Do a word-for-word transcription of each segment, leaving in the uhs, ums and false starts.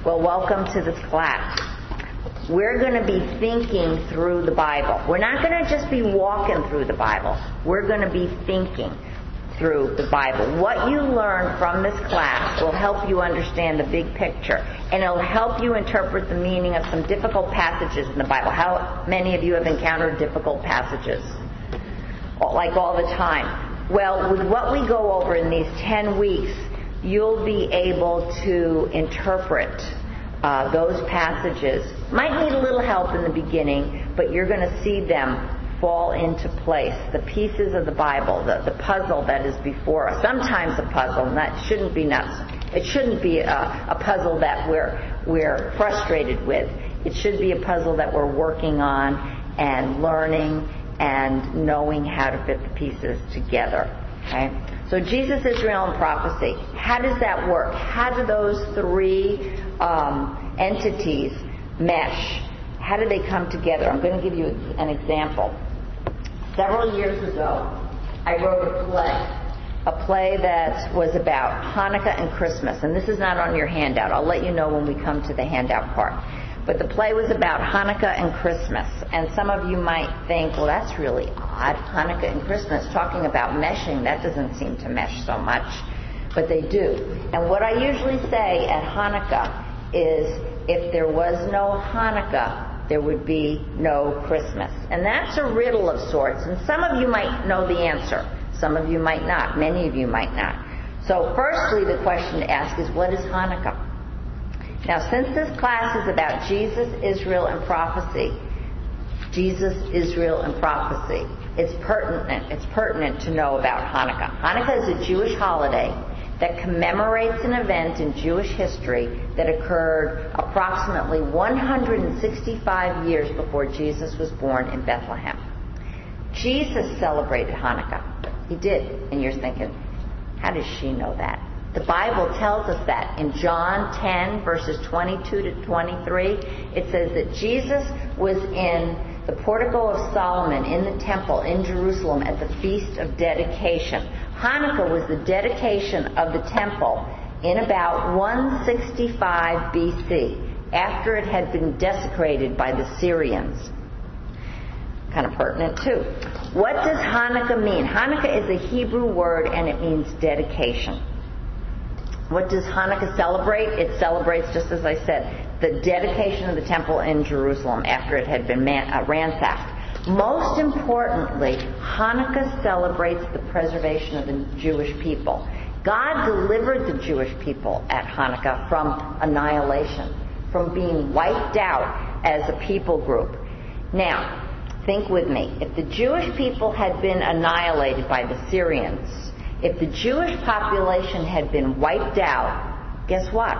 Well, welcome to this class. We're going to be thinking through the Bible. We're not going to just be walking through the Bible. We're going to be thinking through the Bible. What you learn from this class will help you understand the big picture, and it'll help you interpret the meaning of some difficult passages in the Bible. How many of you have encountered difficult passages? Like all the time. Well, with what we go over in these ten weeks, you'll be able to interpret uh, those passages. Might need a little help in the beginning, but you're going to see them fall into place. The pieces of the Bible, the, the puzzle that is before us. Sometimes a puzzle, and that shouldn't be nuts. It shouldn't be a, a puzzle that we're we're frustrated with. It should be a puzzle that we're working on and learning and knowing how to fit the pieces together. Okay? So Jesus, Israel, and prophecy. How does that work? How do those three um, entities mesh? How do they come together? I'm going to give you an example. Several years ago, I wrote a play, a play that was about Hanukkah and Christmas. And this is not on your handout. I'll let you know when we come to the handout part. But the play was about Hanukkah and Christmas. And some of you might think, well, that's really odd. Hanukkah and Christmas, talking about meshing, that doesn't seem to mesh so much. But they do. And what I usually say at Hanukkah is, if there was no Hanukkah, there would be no Christmas. And that's a riddle of sorts. And some of you might know the answer. Some of you might not. Many of you might not. So firstly, the question to ask is, what is Hanukkah? Now, since this class is about Jesus, Israel, and prophecy, Jesus, Israel, and prophecy, it's pertinent, it's pertinent to know about Hanukkah. Hanukkah is a Jewish holiday that commemorates an event in Jewish history that occurred approximately one hundred sixty-five years before Jesus was born in Bethlehem. Jesus celebrated Hanukkah. He did. And you're thinking, how does she know that? The Bible tells us that. In John ten, verses twenty-two to twenty-three, it says that Jesus was in the portico of Solomon in the temple in Jerusalem at the Feast of Dedication. Hanukkah was the dedication of the temple in about one sixty-five B C, after it had been desecrated by the Syrians. Kind of pertinent too. What does Hanukkah mean? Hanukkah is a Hebrew word and it means dedication. What does Hanukkah celebrate? It celebrates, just as I said, the dedication of the temple in Jerusalem after it had been man, uh, ransacked. Most importantly, Hanukkah celebrates the preservation of the Jewish people. God delivered the Jewish people at Hanukkah from annihilation, from being wiped out as a people group. Now, think with me. If the Jewish people had been annihilated by the Syrians, if the Jewish population had been wiped out, guess what?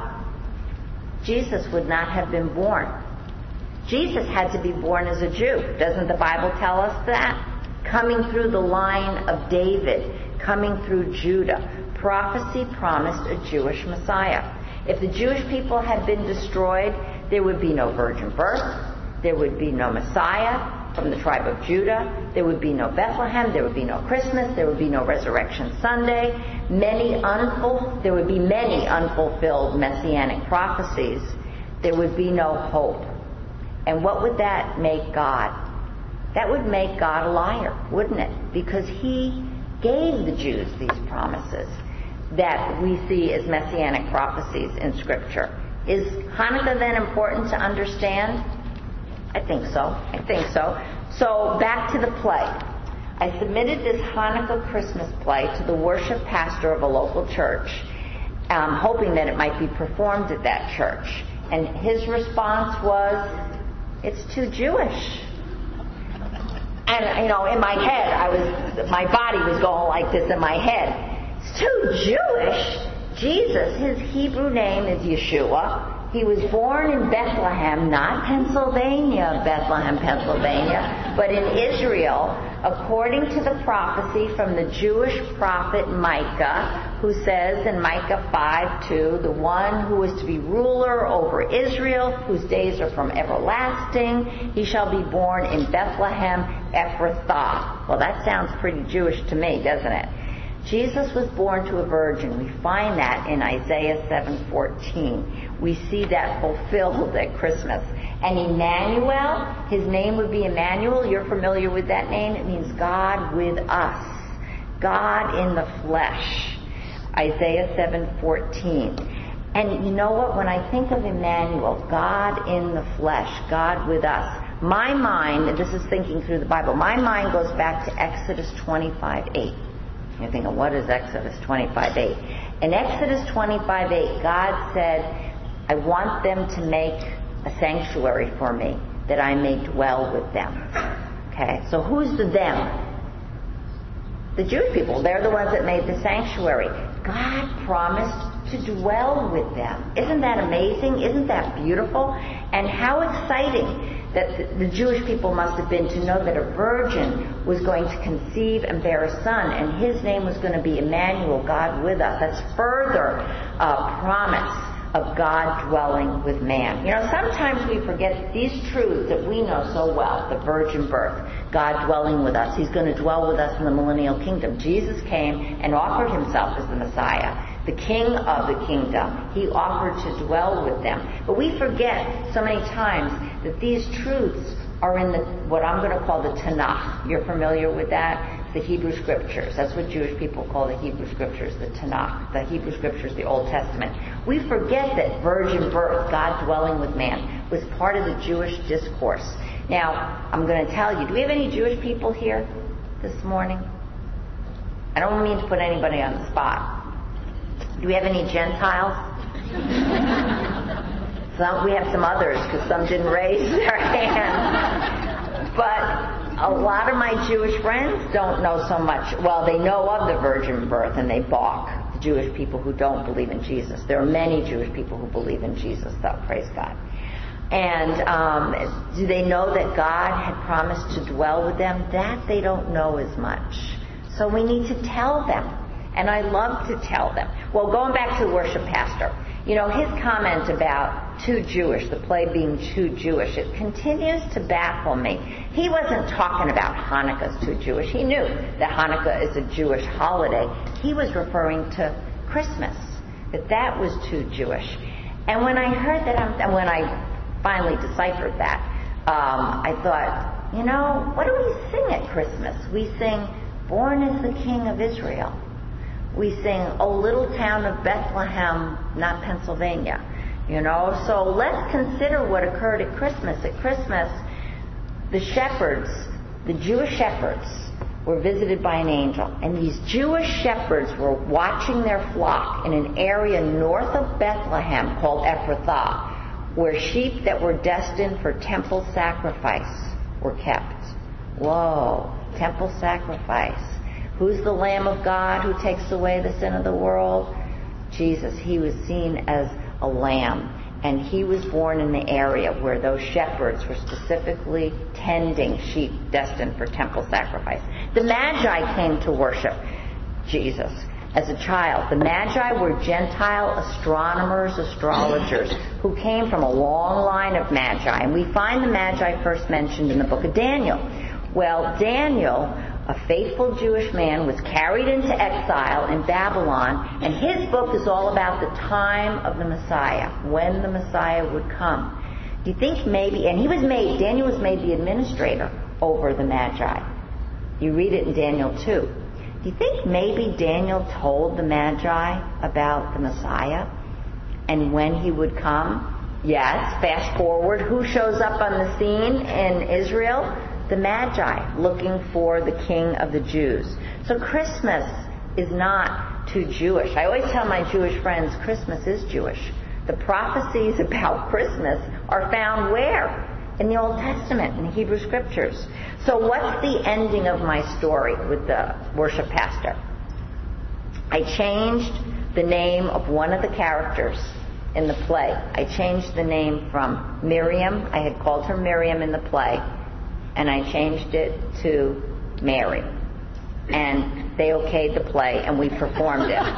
Jesus would not have been born. Jesus had to be born as a Jew. Doesn't the Bible tell us that? Coming through the line of David, coming through Judah. Prophecy promised a Jewish Messiah. If the Jewish people had been destroyed, there would be no virgin birth, there would be no Messiah from the tribe of Judah, there would be no Bethlehem, there would be no Christmas, there would be no Resurrection Sunday, many unful, there would be many unfulfilled messianic prophecies, there would be no hope. And what would that make God? That would make God a liar, wouldn't it? Because he gave the Jews these promises that we see as messianic prophecies in Scripture. Is Hanukkah then important to understand? I think so. I think so. So back to the play. I submitted this Hanukkah Christmas play to the worship pastor of a local church, um, hoping that it might be performed at that church. And his response was, it's too Jewish. And, you know, in my head, I was, my body was going like this in my head. It's too Jewish? Jesus, his Hebrew name is Yeshua. He was born in Bethlehem, not Pennsylvania, Bethlehem, Pennsylvania, but in Israel, according to the prophecy from the Jewish prophet Micah, who says in Micah five two, the one who is to be ruler over Israel, whose days are from everlasting, he shall be born in Bethlehem, Ephrathah. Well, that sounds pretty Jewish to me, doesn't it? Jesus was born to a virgin. We find that in Isaiah seven fourteen. We see that fulfilled at Christmas. And Emmanuel, his name would be Emmanuel. You're familiar with that name. It means God with us. God in the flesh. Isaiah seven fourteen. And you know what? When I think of Emmanuel, God in the flesh, God with us, my mind, and this is thinking through the Bible, my mind goes back to Exodus twenty-five eight. You're thinking, what is Exodus twenty-five eight? In Exodus twenty-five eight, God said, I want them to make a sanctuary for me, that I may dwell with them. Okay, so who's the them? The Jewish people. They're the ones that made the sanctuary. God promised to dwell with them. Isn't that amazing? Isn't that beautiful? And how exciting that the Jewish people must have been to know that a virgin was going to conceive and bear a son, and his name was going to be Emmanuel, God with us. That's further uh, promise of God dwelling with man. You know, sometimes we forget these truths that we know so well, the virgin birth, God dwelling with us. He's going to dwell with us in the millennial kingdom. Jesus came and offered himself as the Messiah, the King of the kingdom. He offered to dwell with them. But we forget so many times that these truths are in the what I'm going to call the Tanakh. You're familiar with that? The Hebrew Scriptures. That's what Jewish people call the Hebrew Scriptures, the Tanakh. The Hebrew Scriptures, the Old Testament. We forget that virgin birth, God dwelling with man, was part of the Jewish discourse. Now, I'm going to tell you, do we have any Jewish people here this morning? I don't mean to put anybody on the spot. Do we have any Gentiles? Some, we have some others, because some didn't raise their hand. But a lot of my Jewish friends don't know so much. Well, they know of the virgin birth, and they balk the Jewish people who don't believe in Jesus. There are many Jewish people who believe in Jesus, though, praise God. And um, do they know that God had promised to dwell with them? That they don't know as much. So we need to tell them. And I love to tell them. Well, going back to the worship pastor, you know, his comment about too Jewish, the play being too Jewish, it continues to baffle me. He wasn't talking about Hanukkah's too Jewish. He knew that Hanukkah is a Jewish holiday. He was referring to Christmas, that that was too Jewish. And when I heard that, and when I finally deciphered that, um, I thought, you know, what do we sing at Christmas? We sing, Born is the King of Israel. We sing, O little town of Bethlehem, not Pennsylvania. You know, so let's consider what occurred at Christmas. At Christmas, the shepherds, the Jewish shepherds, were visited by an angel. And these Jewish shepherds were watching their flock in an area north of Bethlehem called Ephrathah, where sheep that were destined for temple sacrifice were kept. Whoa, temple sacrifice. Who's the Lamb of God who takes away the sin of the world? Jesus. He was seen as a lamb. And he was born in the area where those shepherds were specifically tending sheep destined for temple sacrifice. The Magi came to worship Jesus as a child. The Magi were Gentile astronomers, astrologers, who came from a long line of Magi. And we find the Magi first mentioned in the book of Daniel. Well, Daniel, a faithful Jewish man, was carried into exile in Babylon, and his book is all about the time of the Messiah, when the Messiah would come. Do you think maybe, and he was made, Daniel was made the administrator over the Magi. You read it in Daniel two. Do you think maybe Daniel told the Magi about the Messiah and when he would come? Yes, fast forward, who shows up on the scene in Israel? The Magi, looking for the King of the Jews. So Christmas is not too Jewish. I always tell my Jewish friends, Christmas is Jewish. The prophecies about Christmas are found where? In the Old Testament, in the Hebrew Scriptures. So what's the ending of my story with the worship pastor? I changed the name of one of the characters in the play. I changed the name from Miriam. I had called her Miriam in the play. And I changed it to Mary. And they okayed the play, and we performed it.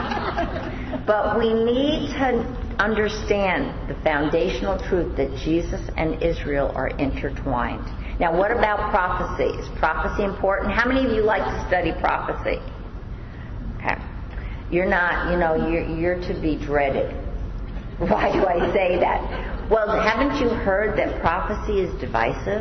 But we need to understand the foundational truth that Jesus and Israel are intertwined. Now, what about prophecy? Is prophecy important? How many of you like to study prophecy? You're not, you know, you're, you're to be dreaded. Why do I say that? Well, haven't you heard that prophecy is divisive?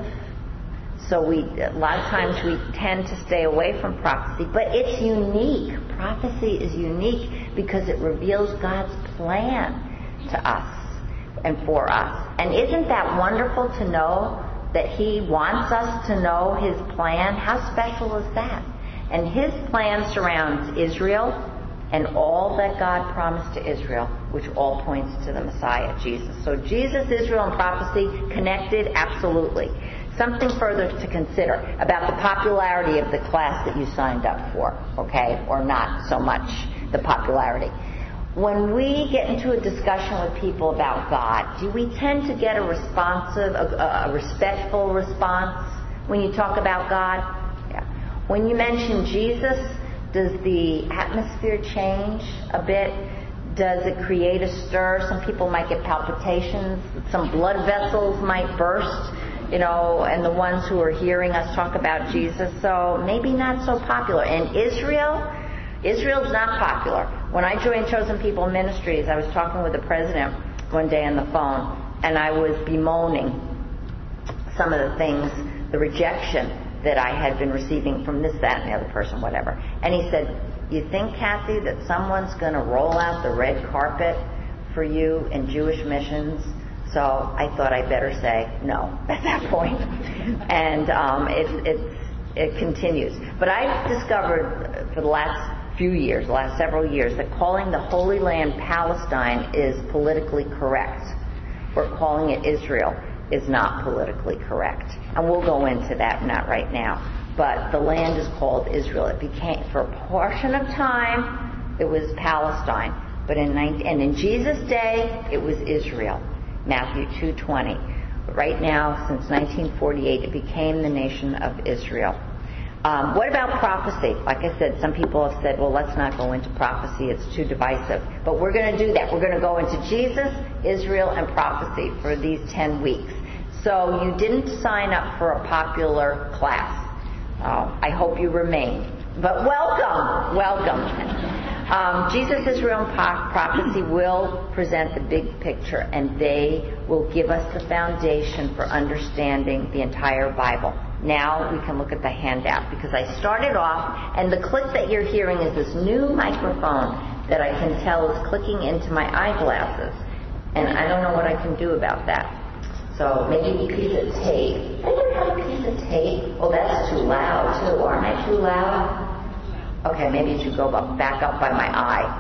So we, a lot of times we tend to stay away from prophecy, but it's unique. Prophecy is unique because it reveals God's plan to us and for us. And isn't that wonderful to know that He wants us to know His plan? How special is that? And His plan surrounds Israel and all that God promised to Israel, which all points to the Messiah, Jesus. So Jesus, Israel, and prophecy connected? Absolutely. Something further to consider about the popularity of the class that you signed up for, okay? Or not so much the popularity. When we get into a discussion with people about God, do we tend to get a responsive, a, a respectful response when you talk about God? Yeah. When you mention Jesus, does the atmosphere change a bit? Does it create a stir? Some people might get palpitations. Some blood vessels might burst, you know, and the ones who are hearing us talk about Jesus. So maybe not so popular. And Israel, Israel's not popular. When I joined Chosen People Ministries, I was talking with the president one day on the phone, and I was bemoaning some of the things, the rejection that I had been receiving from this, that, and the other person, whatever. And he said, you think, Kathy, that someone's going to roll out the red carpet for you in Jewish missions? So I thought I'd better say no at that point. And um, it, it, it continues. But I've discovered for the last few years, the last several years, that calling the Holy Land Palestine is politically correct. We're calling it Israel is not politically correct. And we'll go into that, not right now. But the land is called Israel. It became, for a portion of time, it was Palestine. But in and in Jesus' day, it was Israel. Matthew two twenty. But right now, since nineteen forty-eight, it became the nation of Israel. Um, what about prophecy? Like I said, some people have said, well, let's not go into prophecy. It's too divisive. But we're going to do that. We're going to go into Jesus, Israel, and prophecy for these ten weeks. So you didn't sign up for a popular class. Oh, I hope you remain. But welcome, welcome. Um, Jesus, Israel, and prophecy will present the big picture, and they will give us the foundation for understanding the entire Bible. Now we can look at the handout, because I started off, and the click that you're hearing is this new microphone that I can tell is clicking into my eyeglasses, and I don't know what I can do about that. So maybe a piece of tape. Anybody have a piece of tape? Oh, that's too loud, too. Aren't I too loud? Okay, maybe it should go back up by my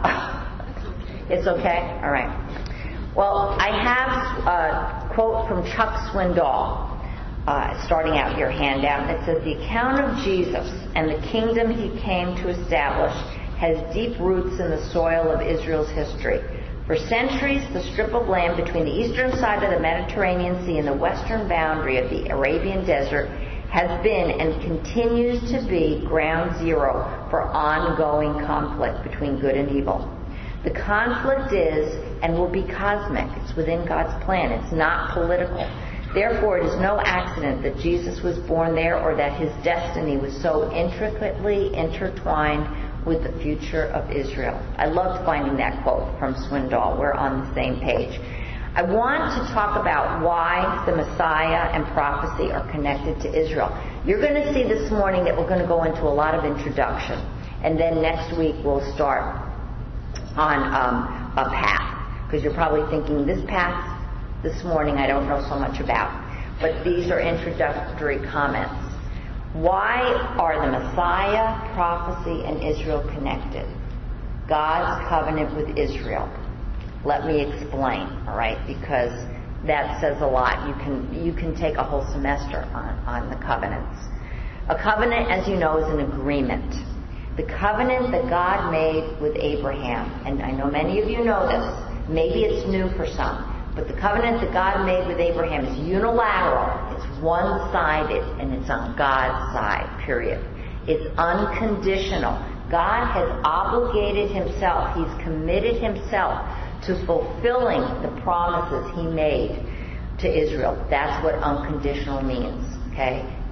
eye. It's okay? All right. Well, I have a quote from Chuck Swindoll uh, starting out your handout. It says, the account of Jesus and the kingdom He came to establish has deep roots in the soil of Israel's history. For centuries, the strip of land between the eastern side of the Mediterranean Sea and the western boundary of the Arabian Desert has been and continues to be ground zero for ongoing conflict between good and evil. The conflict is and will be cosmic. It's within God's plan. It's not political. Therefore, it is no accident that Jesus was born there, or that His destiny was so intricately intertwined with the future of Israel. I loved finding that quote from Swindoll. We're on the same page. I want to talk about why the Messiah and prophecy are connected to Israel. You're going to see this morning that we're going to go into a lot of introduction. And then next week we'll start on um, a path. Because you're probably thinking, this path this morning I don't know so much about. But these are introductory comments. Why are the Messiah, prophecy, and Israel connected? God's covenant with Israel. Let me explain, all right, because that says a lot. You can you can take a whole semester on, on the covenants. A covenant, as you know, is an agreement. The covenant that God made with Abraham, and I know many of you know this, maybe it's new for some, but the covenant that God made with Abraham is unilateral. It's one-sided, and it's on God's side, period. It's unconditional. God has obligated Himself. He's committed Himself to fulfilling the promises He made to Israel. That's what unconditional means, okay?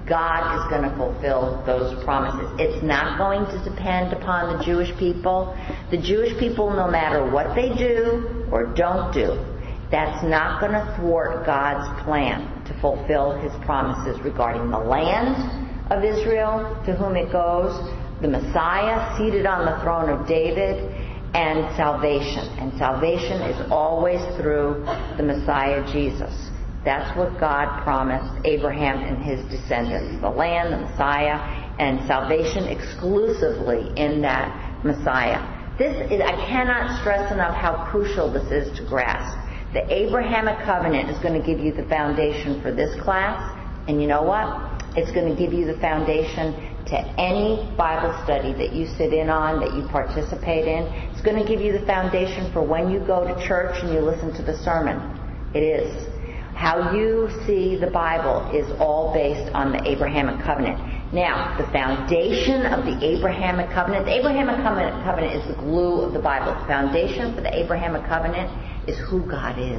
God is going to fulfill those promises. It's not going to depend upon the Jewish people. The Jewish people, no matter what they do or don't do, that's not going to thwart God's plan to fulfill His promises regarding the land of Israel, to whom it goes, the Messiah seated on the throne of David, and salvation. And salvation is always through the Messiah Jesus. That's what God promised Abraham and his descendants. The land, the Messiah, and salvation exclusively in that Messiah. This is, I cannot stress enough how crucial this is to grasp. The Abrahamic covenant is going to give you the foundation for this class. And you know what? It's going to give you the foundation to any Bible study that you sit in on, that you participate in. It's going to give you the foundation for when you go to church and you listen to the sermon. It is. How you see the Bible is all based on the Abrahamic covenant. Now, the foundation of the Abrahamic covenant, the Abrahamic covenant, covenant is the glue of the Bible. The foundation for the Abrahamic covenant is who God is.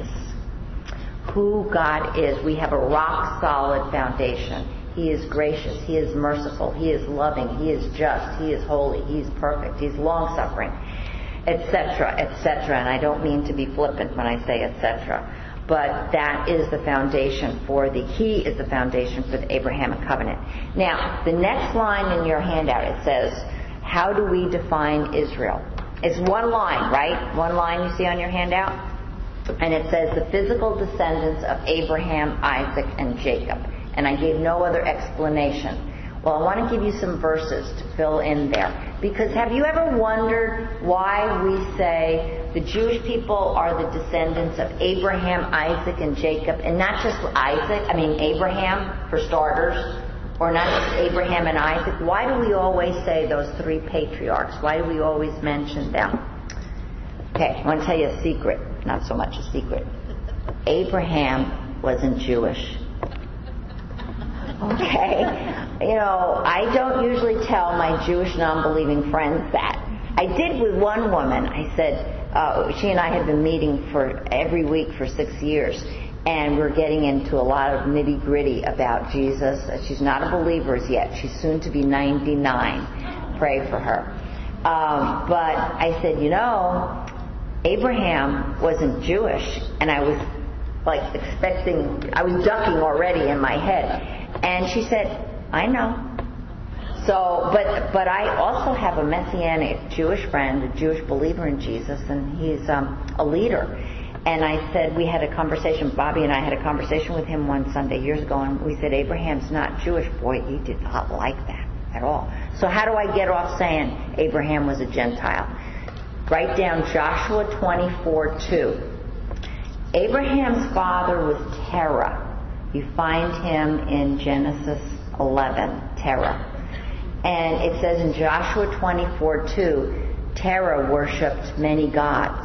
Who God is. We have a rock solid foundation. He is gracious. He is merciful. He is loving. He is just. He is holy. He is perfect. He's long-suffering, et cetera, et cetera. And I don't mean to be flippant when I say et cetera. But that is the foundation for the, He is the foundation for the Abrahamic covenant. Now, the next line in your handout, it says, how do we define Israel? It's one line, right? One line you see on your handout? And it says the physical descendants of Abraham, Isaac, and Jacob. And I gave no other explanation. Well, I want to give you some verses to fill in there. Because have you ever wondered why we say the Jewish people are the descendants of Abraham, Isaac, and Jacob, and not just Isaac, I mean Abraham for starters, or not just Abraham and Isaac? Why do we always say those three patriarchs? Why do we always mention them? Okay, I want to tell you a secret, not so much a secret. Abraham wasn't Jewish. Okay? You know, I don't usually tell my Jewish non-believing friends that. I did with one woman. I said, uh, she and I had been meeting for every week for six years, and we're getting into a lot of nitty-gritty about Jesus. She's not a believer as yet. She's soon to be ninety-nine. Pray for her. Um, but I said, you know, Abraham wasn't Jewish, and I was like expecting, I was ducking already in my head. And she said, I know. So, but but I also have a Messianic Jewish friend, a Jewish believer in Jesus, and he's um, a leader. And I said, we had a conversation, Bobby and I had a conversation with him one Sunday years ago, and we said, Abraham's not Jewish. Boy, he did not like that at all. So how do I get off saying Abraham was a Gentile? Write down Joshua twenty-four two. Abraham's father was Terah. You find him in Genesis eleven, Terah. And it says in Joshua twenty-four two, Terah worshipped many gods.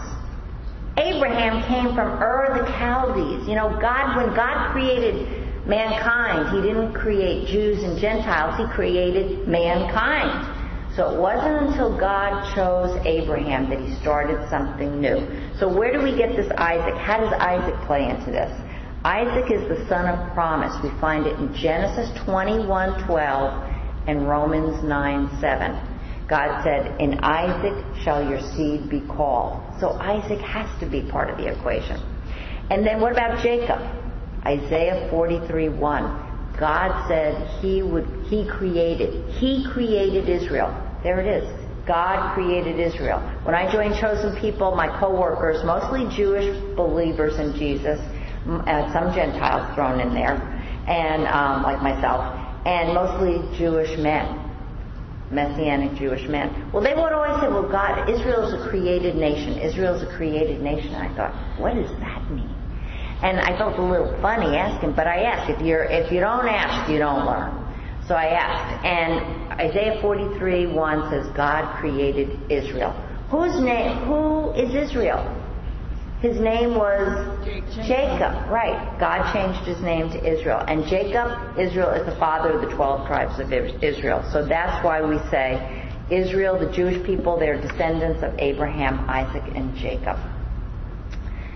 Abraham came from Ur the Chaldees. You know, God, when God created mankind, He didn't create Jews and Gentiles. He created mankind. So it wasn't until God chose Abraham that He started something new. So where do we get this Isaac? How does Isaac play into this? Isaac is the son of promise. We find it in Genesis twenty-one twelve and Romans nine seven. God said, in Isaac shall your seed be called. So Isaac has to be part of the equation. And then what about Jacob? Isaiah forty-three one. God said he would, he created, he created Israel. There it is. God created Israel. When I joined Chosen People, my co-workers, mostly Jewish believers in Jesus, uh, some Gentiles thrown in there, and um, like myself, and mostly Jewish men, Messianic Jewish men. Well, they would always say, well, God, Israel is a created nation. Israel is a created nation. And I thought, what does that mean? And I felt a little funny asking, but I asked. If you're if you don't ask, you don't learn. So I asked, and Isaiah forty-three one says, God created Israel. Whose name? Who is Israel? His name was Jacob. Jacob, right. God changed his name to Israel. And Jacob, Israel, is the father of the twelve tribes of Israel. So that's why we say Israel, the Jewish people, they're descendants of Abraham, Isaac, and Jacob.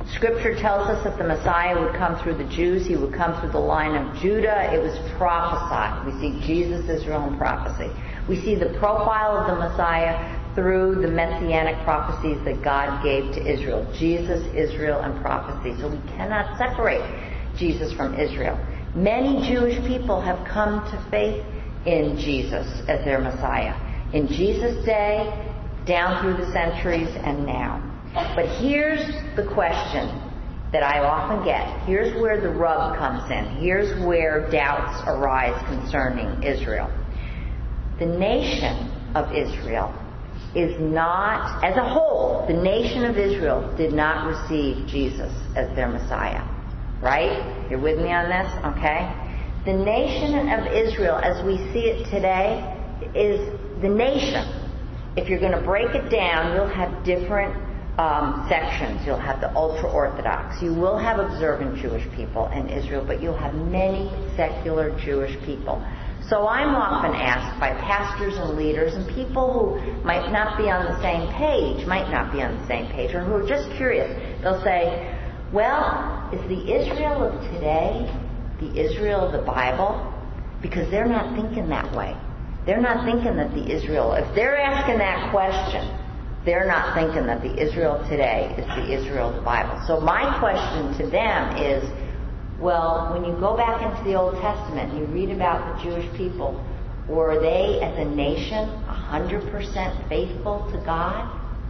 Scripture tells us that the Messiah would come through the Jews. He would come through the line of Judah. It was prophesied. We see Jesus, Israel, and prophecy. We see the profile of the Messiah through the messianic prophecies that God gave to Israel. Jesus, Israel, and prophecy. So we cannot separate Jesus from Israel. Many Jewish people have come to faith in Jesus as their Messiah. In Jesus' day, down through the centuries, and now. But here's the question that I often get. Here's where the rub comes in. Here's where doubts arise concerning Israel. The nation of Israel is not, as a whole, the nation of Israel did not receive Jesus as their Messiah. Right? You're with me on this? Okay? The nation of Israel, as we see it today, is the nation. If you're going to break it down, you'll have different Um, sections. You'll have the ultra-Orthodox. You will have observant Jewish people in Israel, but you'll have many secular Jewish people. So I'm often asked by pastors and leaders and people who might not be on the same page, might not be on the same page, or who are just curious. They'll say, well, is the Israel of today the Israel of the Bible? Because they're not thinking that way. They're not thinking that the Israel, if they're asking that question, they're not thinking that the Israel today is the Israel of the Bible. So my question to them is, well, when you go back into the Old Testament and you read about the Jewish people, were they as a nation one hundred percent faithful to God?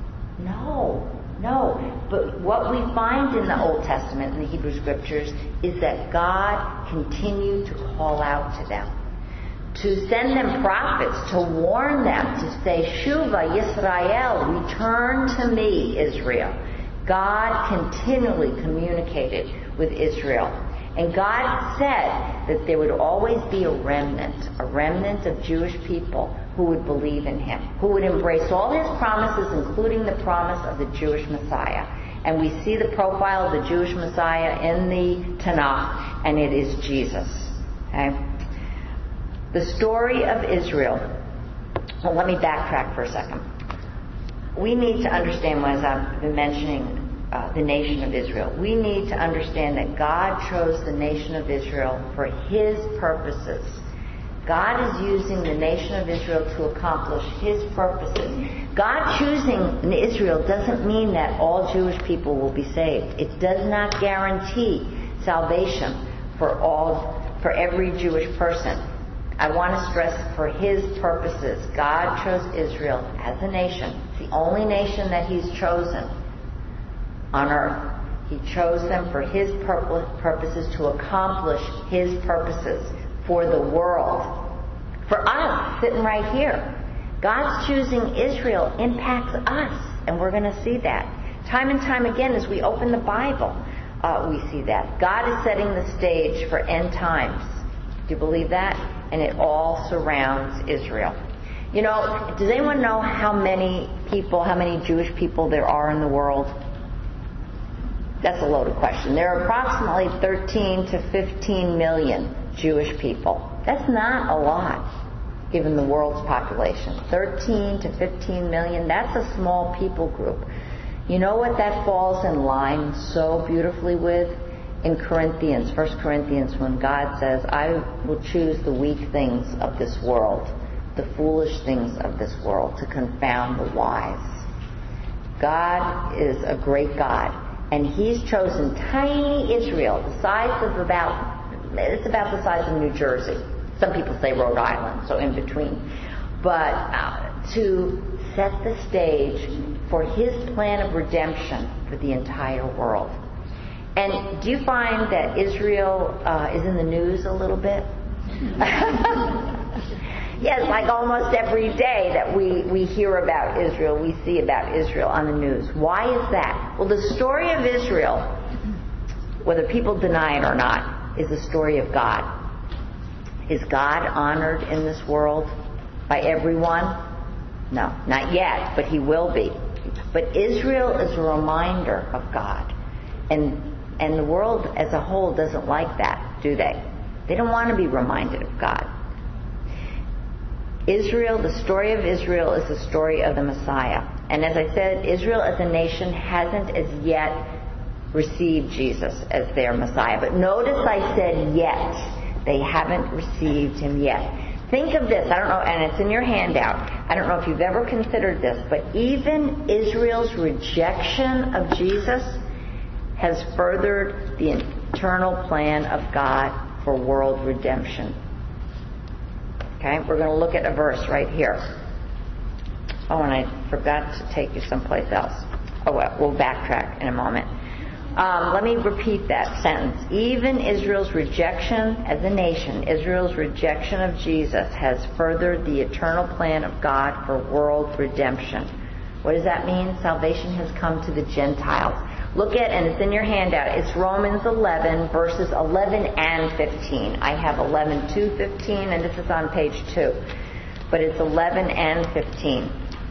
No, no. But what we find in the Old Testament, in the Hebrew Scriptures, is that God continued to call out to them, to send them prophets, to warn them, to say, Shuva Yisrael, return to me, Israel. God continually communicated with Israel. And God said that there would always be a remnant, a remnant of Jewish people who would believe in Him, who would embrace all His promises, including the promise of the Jewish Messiah. And we see the profile of the Jewish Messiah in the Tanakh, and it is Jesus. Okay? The story of Israel. Well, let me backtrack for a second. We need to understand, as I've been mentioning, uh, the nation of Israel. We need to understand that God chose the nation of Israel for His purposes. God is using the nation of Israel to accomplish His purposes. God choosing Israel doesn't mean that all Jewish people will be saved. It does not guarantee salvation for all, for every Jewish person. I want to stress for His purposes. God chose Israel as a nation. It's the only nation that He's chosen on earth. He chose them for His purposes, to accomplish His purposes for the world. For us, sitting right here. God's choosing Israel impacts us, and we're going to see that. Time and time again, as we open the Bible, uh, we see that. God is setting the stage for end times. Do you believe that? And it all surrounds Israel. You know, does anyone know how many people, how many Jewish people there are in the world? That's a loaded question. There are approximately thirteen to fifteen million Jewish people. That's not a lot, given the world's population. thirteen to fifteen million, that's a small people group. You know what that falls in line so beautifully with? In Corinthians, First Corinthians, when God says, I will choose the weak things of this world, the foolish things of this world, to confound the wise. God is a great God, and He's chosen tiny Israel, the size of about, it's about the size of New Jersey. Some people say Rhode Island, so in between. But uh, to set the stage for His plan of redemption for the entire world. And do you find that Israel uh, is in the news a little bit? Yes, like almost every day that we, we hear about Israel, we see about Israel on the news. Why is that? Well, the story of Israel, whether people deny it or not, is the story of God. Is God honored in this world by everyone? No, not yet, but He will be. But Israel is a reminder of God. And And the world as a whole doesn't like that, do they? They don't want to be reminded of God. Israel, the story of Israel is the story of the Messiah. And as I said, Israel as a nation hasn't as yet received Jesus as their Messiah. But notice I said yet. They haven't received him yet. Think of this. I don't know, and it's in your handout. I don't know if you've ever considered this, but even Israel's rejection of Jesus has furthered the eternal plan of God for world redemption. Okay? We're going to look at a verse right here. Oh, and I forgot to take you someplace else. Oh, well, we'll backtrack in a moment. Um, let me repeat that sentence. Even Israel's rejection as a nation, Israel's rejection of Jesus has furthered the eternal plan of God for world redemption. What does that mean? Salvation has come to the Gentiles. Look at, and it's in your handout, it's Romans eleven, verses eleven and fifteen. I have eleven to fifteen, and this is on page two. But it's eleven and fifteen.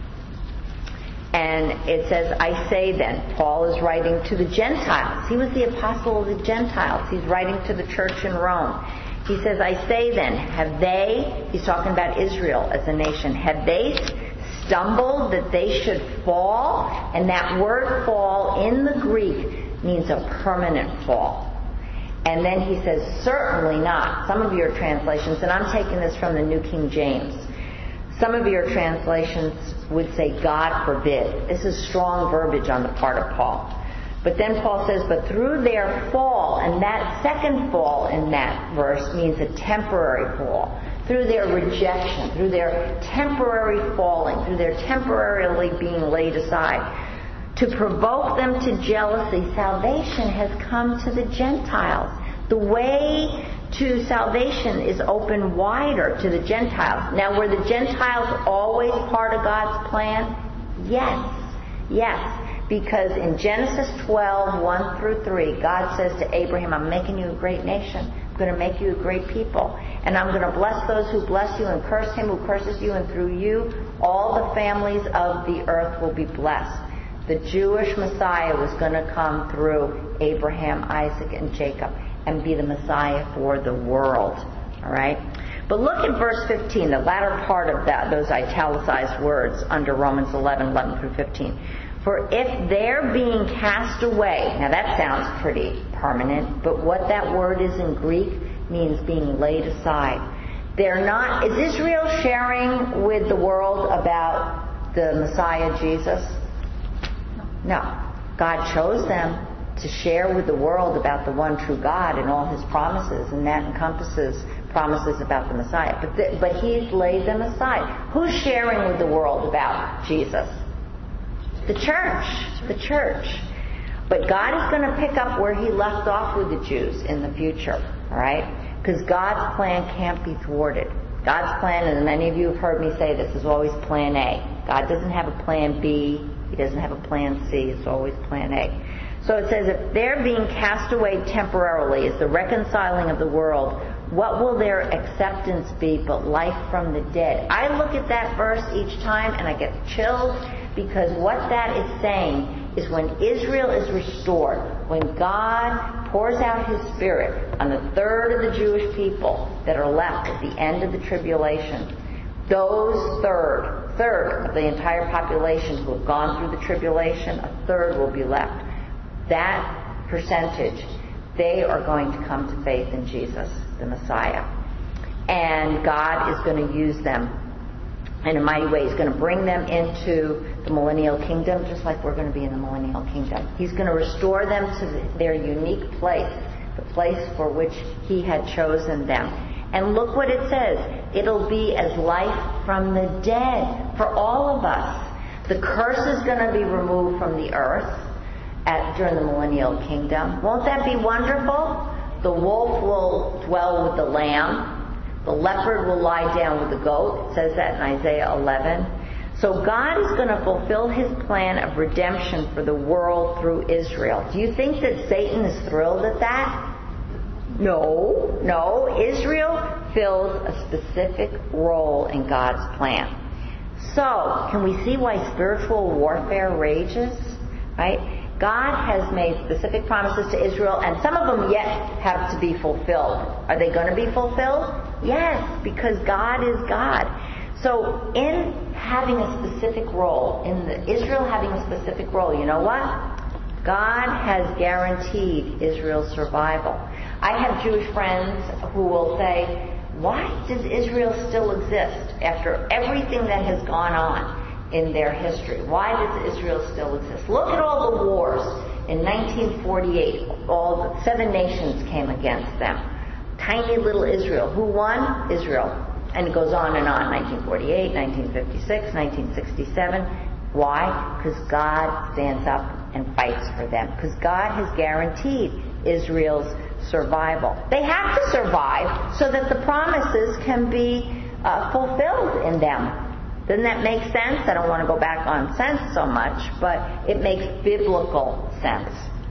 And it says, I say then, Paul is writing to the Gentiles. He was the apostle of the Gentiles. He's writing to the church in Rome. He says, I say then, have they, he's talking about Israel as a nation, have they stumbled that they should fall? And that word fall in the Greek means a permanent fall. And then he says, certainly not. Some of your translations, and I'm taking this from the New King James, some of your translations would say, God forbid. This is strong verbiage on the part of Paul. But then Paul says, but through their fall, and that second fall in that verse means a temporary fall. Through their rejection, through their temporary falling, through their temporarily being laid aside, to provoke them to jealousy, salvation has come to the Gentiles. The way to salvation is open wider to the Gentiles. Now, were the Gentiles always part of God's plan? Yes. Yes. Because in Genesis twelve, one through three, God says to Abraham, I'm making you a great nation. I'm going to make you a great people. And I'm going to bless those who bless you and curse him who curses you. And through you, all the families of the earth will be blessed. The Jewish Messiah was going to come through Abraham, Isaac, and Jacob and be the Messiah for the world. All right? But look at verse fifteen, the latter part of that, those italicized words under Romans eleven, eleven through fifteen. For if they're being cast away, now that sounds pretty permanent, but what that word is in Greek means being laid aside. They're not, is Israel sharing with the world about the Messiah Jesus? No. God chose them to share with the world about the one true God and all his promises, and that encompasses promises about the Messiah. But, the, but he's laid them aside. Who's sharing with the world about Jesus? The church. The church. But God is going to pick up where he left off with the Jews in the future. All right? Because God's plan can't be thwarted. God's plan, and many of you have heard me say this, is always plan A. God doesn't have a plan B. He doesn't have a plan C. It's always plan A. So it says, if they're being cast away temporarily as the reconciling of the world, what will their acceptance be but life from the dead? I look at that verse each time and I get chills, because what that is saying is when Israel is restored, when God pours out his Spirit on the third of the Jewish people that are left at the end of the tribulation, those third, third of the entire population who have gone through the tribulation, a third will be left. That percentage, they are going to come to faith in Jesus, the Messiah. And God is going to use them in a mighty way. He's going to bring them into the millennial kingdom, just like we're going to be in the millennial kingdom. He's going to restore them to their unique place, the place for which he had chosen them. And look what it says. It'll be as life from the dead for all of us. The curse is going to be removed from the earth at, during the millennial kingdom. Won't that be wonderful? The wolf will dwell with the lamb. The leopard will lie down with the goat. It says that in Isaiah eleven. So God is going to fulfill his plan of redemption for the world through Israel. Do you think that Satan is thrilled at that? No, no. Israel fills a specific role in God's plan. So, can we see why spiritual warfare rages? Right? God has made specific promises to Israel, and some of them yet have to be fulfilled. Are they going to be fulfilled? Yes, because God is God. So, in having a specific role, in the, Israel having a specific role, you know what? God has guaranteed Israel's survival. I have Jewish friends who will say, why does Israel still exist after everything that has gone on in their history? Why does Israel still exist? Look at all the wars. In nineteen forty-eight, all the seven nations came against them. Tiny little Israel. Who won? Israel. And it goes on and on. nineteen forty-eight, nineteen fifty-six, nineteen sixty-seven. Why? Because God stands up and fights for them. Because God has guaranteed Israel's survival. They have to survive so that the promises can be uh, fulfilled in them. Doesn't that make sense? I don't want to go back on sense so much, but it makes biblical sense.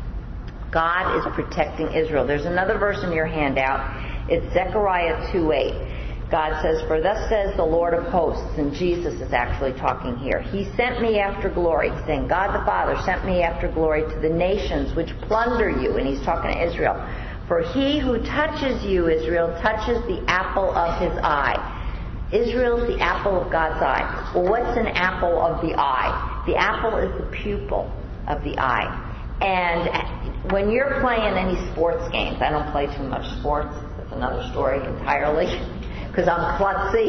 God is protecting Israel. There's another verse in your handout. It's Zechariah two eight. God says, for thus says the Lord of hosts, and Jesus is actually talking here. He sent me after glory, saying, God the Father sent me after glory to the nations which plunder you. And he's talking to Israel. For he who touches you, Israel, touches the apple of his eye. Israel's the apple of God's eye. Well, what's an apple of the eye? The apple is the pupil of the eye. And when you're playing any sports games, I don't play too much sports. That's another story entirely, because I'm klutzy.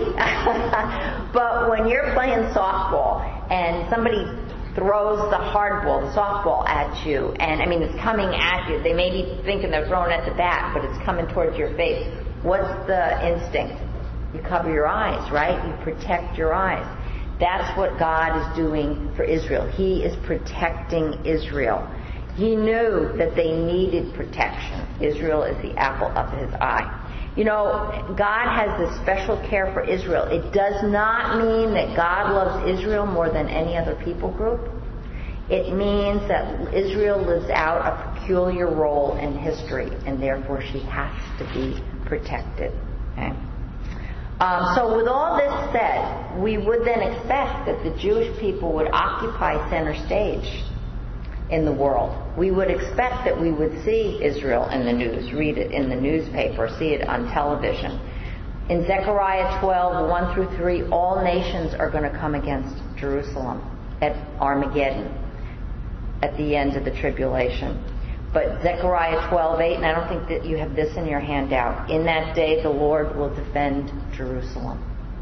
But when you're playing softball and somebody throws the hard ball, the softball at you, and I mean it's coming at you. They may be thinking they're throwing at the bat, but it's coming towards your face. What's the instinct? You cover your eyes, right? You protect your eyes. That's what God is doing for Israel. He is protecting Israel. He knew that they needed protection. Israel is the apple of his eye. You know, God has this special care for Israel. It does not mean that God loves Israel more than any other people group. It means that Israel lives out a peculiar role in history, and therefore she has to be protected. Okay? Um, so with all this said, we would then expect that the Jewish people would occupy center stage in the world. We would expect that we would see Israel in the news, read it in the newspaper, see it on television. In Zechariah twelve, one through three, all nations are going to come against Jerusalem at Armageddon, at the end of the tribulation. But Zechariah twelve eight, and I don't think that you have this in your handout, in that day the Lord will defend Jerusalem.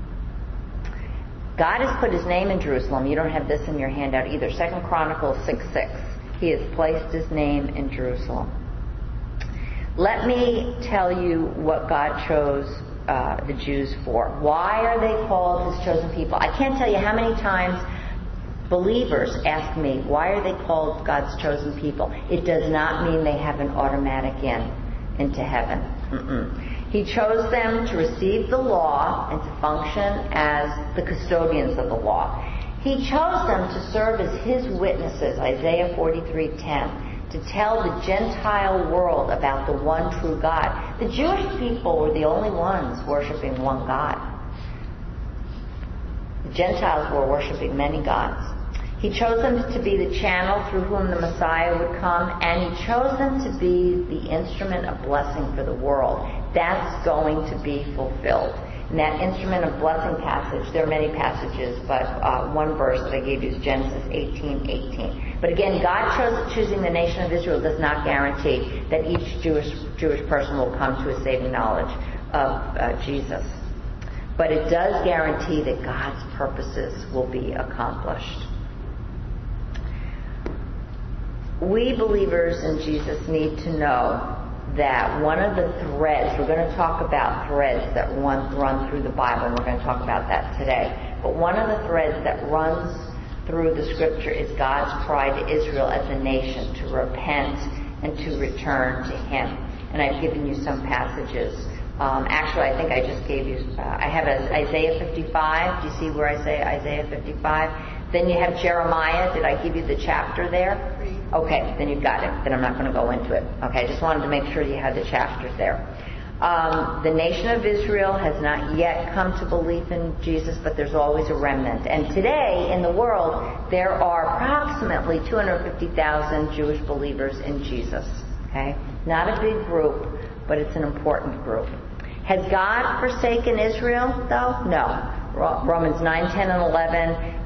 God has put his name in Jerusalem. You don't have this in your handout either. Second Chronicles six six. He has placed his name in Jerusalem. Let me tell you what God chose uh, the Jews for. Why are they called his chosen people? I can't tell you how many times believers ask me, why are they called God's chosen people? It does not mean they have an automatic in into heaven. Mm-mm. He chose them to receive the law and to function as the custodians of the law. He chose them to serve as his witnesses, Isaiah forty-three ten, to tell the Gentile world about the one true God. The Jewish people were the only ones worshiping one God. The Gentiles were worshiping many gods. He chose them to be the channel through whom the Messiah would come, and he chose them to be the instrument of blessing for the world. That's going to be fulfilled. In that instrument of blessing passage, there are many passages, but uh, one verse that I gave you is Genesis eighteen eighteen. But again, God chose, choosing the nation of Israel does not guarantee that each Jewish Jewish person will come to a saving knowledge of uh, Jesus. But it does guarantee that God's purposes will be accomplished. We believers in Jesus need to know that one of the threads, we're going to talk about threads that run, run through the Bible, and we're going to talk about that today. But one of the threads that runs through the Scripture is God's cry to Israel as a nation to repent and to return to him. And I've given you some passages. Um, actually, I think I just gave you, uh, I have a, Isaiah fifty-five. Do you see where I say Isaiah fifty-five? Then you have Jeremiah. Did I give you the chapter there? Okay, then you've got it. Then I'm not going to go into it. Okay, I just wanted to make sure you had the chapters there. Um, the nation of Israel has not yet come to belief in Jesus, but there's always a remnant. And today, in the world, there are approximately two hundred fifty thousand Jewish believers in Jesus. Okay? Not a big group, but it's an important group. Has God forsaken Israel, though? No. Romans nine, ten, and eleven.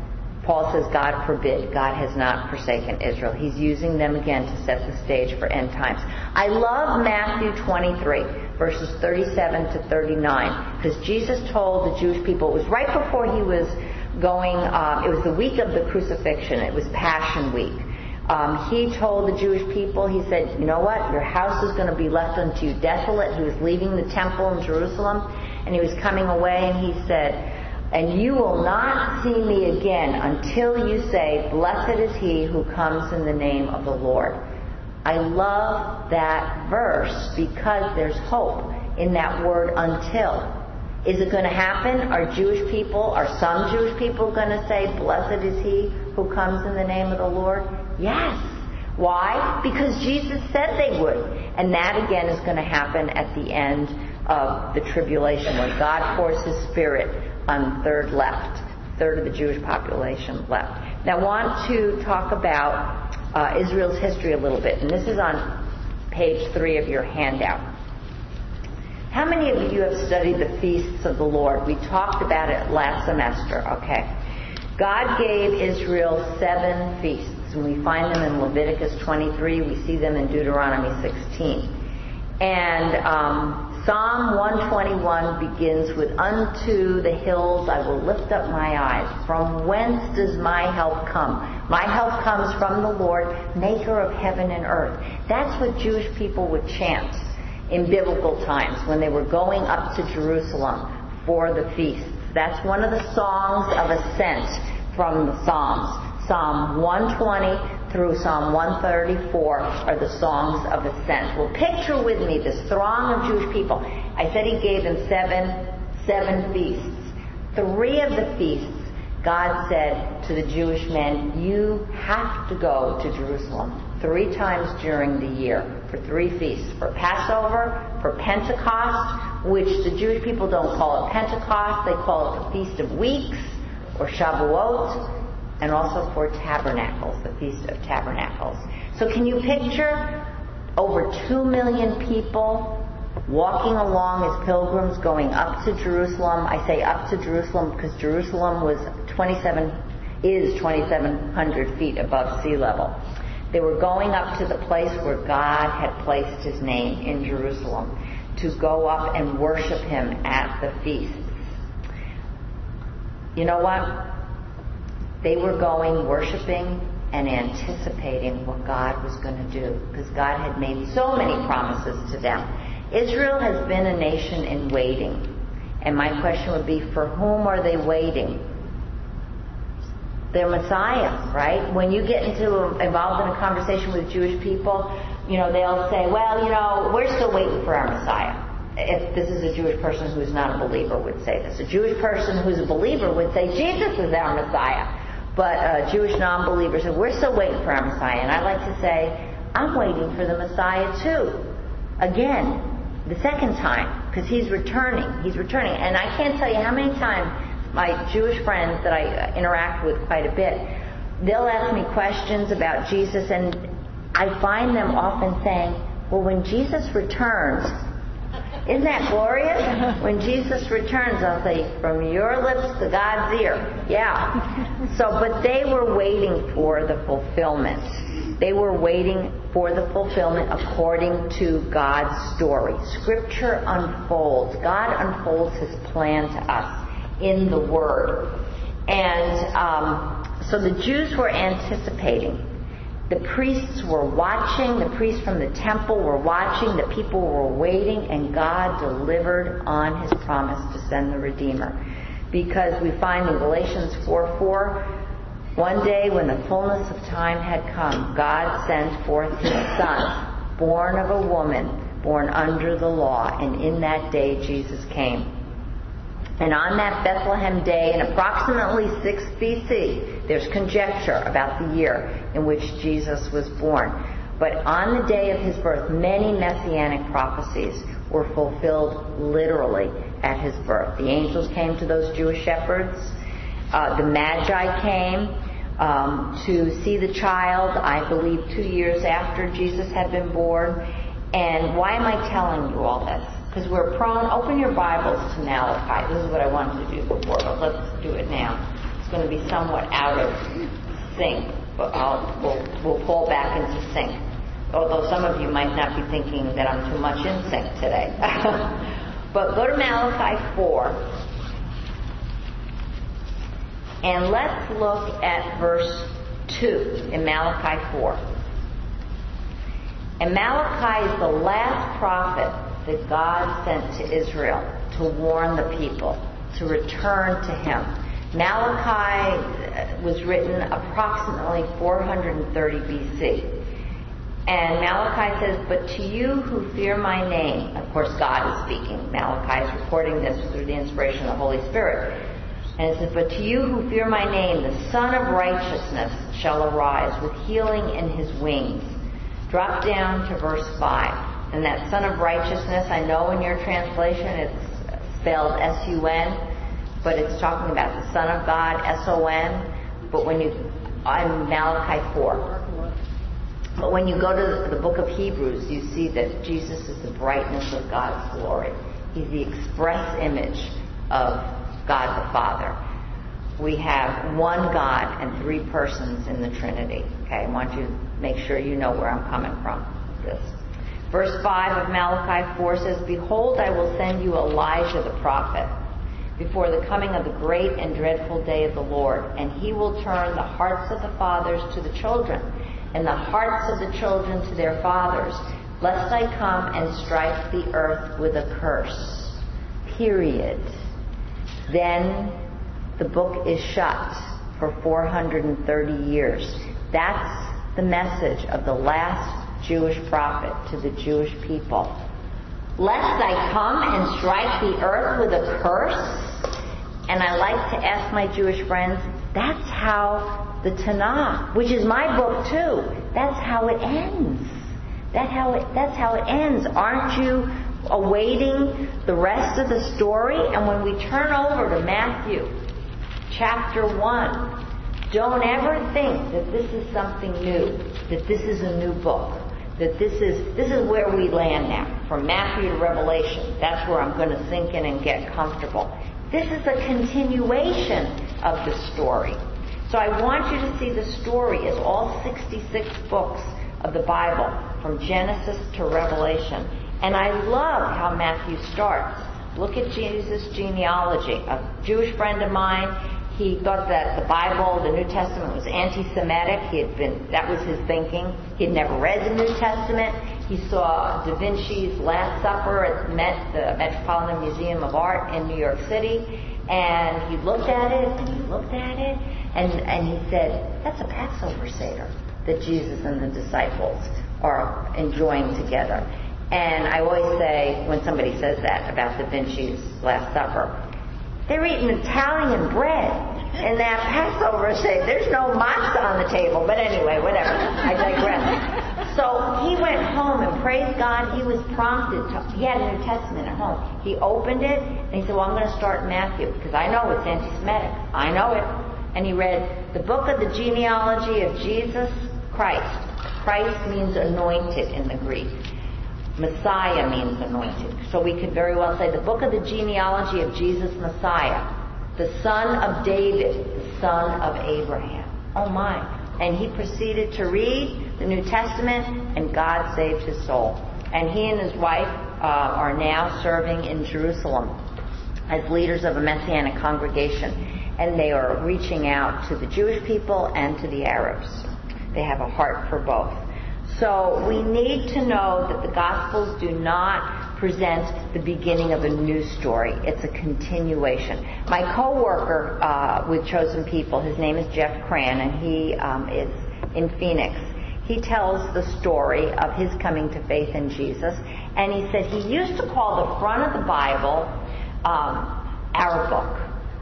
Paul says, God forbid. God has not forsaken Israel. He's using them again to set the stage for end times. I love Matthew twenty-three, verses thirty-seven to thirty-nine, because Jesus told the Jewish people, it was right before he was going, uh, it was the week of the crucifixion. It was Passion Week. Um, he told the Jewish people, he said, you know what? Your house is going to be left unto you desolate. He was leaving the temple in Jerusalem, and he was coming away, and he said, and you will not see me again until you say, blessed is he who comes in the name of the Lord. I love that verse because there's hope in that word until. Is it going to happen? Are Jewish people, are some Jewish people going to say, blessed is he who comes in the name of the Lord? Yes. Why? Because Jesus said they would. And that again is going to happen at the end of the tribulation when God pours his Spirit on third left, third of the Jewish population left. Now I want to talk about uh, Israel's history a little bit. And this is on page three of your handout. How many of you have studied the feasts of the Lord? We talked about it last semester, okay? God gave Israel seven feasts. And we find them in Leviticus twenty-three. We see them in Deuteronomy sixteen. And um, Psalm one twenty-one begins with, unto the hills I will lift up my eyes. From whence does my help come? My help comes from the Lord, maker of heaven and earth. That's what Jewish people would chant in biblical times when they were going up to Jerusalem for the feasts. That's one of the songs of ascent from the Psalms. Psalm one twenty through Psalm one thirty-four are the songs of ascent. Well, picture with me this throng of Jewish people. I said he gave them seven, seven feasts. Three of the feasts, God said to the Jewish men, you have to go to Jerusalem three times during the year for three feasts. For Passover, for Pentecost, which the Jewish people don't call it Pentecost, they call it the Feast of Weeks, or Shavuot, and also for Tabernacles, the Feast of Tabernacles. So can you picture over two million people walking along as pilgrims going up to Jerusalem? I say up to Jerusalem because Jerusalem was twenty-seven, is twenty-seven hundred feet above sea level. They were going up to the place where God had placed his name in Jerusalem to go up and worship him at the feasts. You know what? They were going, worshiping, and anticipating what God was going to do, because God had made so many promises to them. Israel has been a nation in waiting. And my question would be, for whom are they waiting? Their Messiah, right? When you get into involved in a conversation with Jewish people, you know, they'll say, well, you know, we're still waiting for our Messiah. If this is a Jewish person who's not a believer would say this. A Jewish person who's a believer would say, Jesus is our Messiah. But uh, Jewish non-believers say, we're still waiting for our Messiah. And I like to say, I'm waiting for the Messiah too. Again, the second time, because he's returning. He's returning. And I can't tell you how many times my Jewish friends that I interact with quite a bit, they'll ask me questions about Jesus, and I find them often saying, well, when Jesus returns, isn't that glorious? When Jesus returns, I'll say, from your lips to God's ear. Yeah. So, but they were waiting for the fulfillment. They were waiting for the fulfillment according to God's story. Scripture unfolds. God unfolds his plan to us in the Word. And um, so the Jews were anticipating. The priests were watching. The priests from the temple were watching. The people were waiting. And God delivered on his promise to send the Redeemer. Because we find in Galatians four four, one day when the fullness of time had come, God sent forth his Son, born of a woman, born under the law. And in that day Jesus came. And on that Bethlehem day, in approximately six B C, there's conjecture about the year in which Jesus was born. But on the day of his birth, many messianic prophecies were fulfilled literally at his birth. The angels came to those Jewish shepherds. Uh, the Magi came um, to see the child, I believe, two years after Jesus had been born. And why am I telling you all this? Because we're prone, open your Bibles to Malachi. This is what I wanted to do before, but let's do it now. it's going to be somewhat out of sync, but I'll, we'll, we'll fall back into sync. Although some of you might not be thinking that I'm too much in sync today. But go to Malachi four. And let's look at verse two in Malachi four. And Malachi is the last prophet that God sent to Israel to warn the people to return to Him. Malachi was written approximately four hundred thirty B C. And Malachi says, "But to you who fear my name," of course God is speaking. Malachi is recording this through the inspiration of the Holy Spirit. And it says, "But to you who fear my name, the Son of Righteousness shall arise with healing in His wings." Drop down to verse five. And that Son of Righteousness, I know in your translation it's spelled S U N, but it's talking about the Son of God, S O N. But when you, I'm Malachi four. But when you go to the book of Hebrews, you see that Jesus is the brightness of God's glory. He's the express image of God the Father. We have one God and three persons in the Trinity. Okay, I want you to make sure you know where I'm coming from with this. Verse five of Malachi four says, "Behold, I will send you Elijah the prophet before the coming of the great and dreadful day of the Lord, and he will turn the hearts of the fathers to the children, and the hearts of the children to their fathers, lest I come and strike the earth with a curse." Period. Then the book is shut for four hundred thirty years. That's the message of the last Jewish prophet to the Jewish people. Lest I come and strike the earth with a curse? And I like to ask my Jewish friends, that's how the Tanakh, which is my book too, that's how it ends. That how it, that's how it ends. Aren't you awaiting the rest of the story? And when we turn over to Matthew chapter one, don't ever think that this is something new, that this is a new book, that this is this is where we land now, from Matthew to Revelation. That's where I'm going to sink in and get comfortable. This is a continuation of the story. So I want you to see the story as all sixty-six books of the Bible, from Genesis to Revelation. And I love how Matthew starts. Look at Jesus' genealogy. A Jewish friend of mine, he thought that the Bible, the New Testament, was anti-Semitic. He had been, that was his thinking. He had never read the New Testament. He saw Da Vinci's Last Supper at Met, the Metropolitan Museum of Art in New York City. And he looked at it, and he looked at it, and, and he said, that's a Passover Seder that Jesus and the disciples are enjoying together. And I always say, when somebody says that about Da Vinci's Last Supper, they're eating Italian bread in that Passover Seder. There's no matzah on the table. But anyway, whatever. I digress. So he went home, and praise God, he was prompted to, he had a New Testament at home. He opened it, and he said, well, I'm going to start in Matthew, because I know it's anti-Semitic. I know it. And he read the book of the genealogy of Jesus Christ. Christ means anointed in the Greek. Messiah means anointed. So we could very well say the book of the genealogy of Jesus Messiah, the son of David, the son of Abraham. Oh my. And he proceeded to read the New Testament, and God saved his soul. And he and his wife uh, are now serving in Jerusalem as leaders of a Messianic congregation. And they are reaching out to the Jewish people and to the Arabs. They have a heart for both. So we need to know that the Gospels do not present the beginning of a new story. It's a continuation. My co-worker uh, with Chosen People, his name is Jeff Cran, and he um, is in Phoenix. He tells the story of his coming to faith in Jesus, and he said he used to call the front of the Bible um, our book.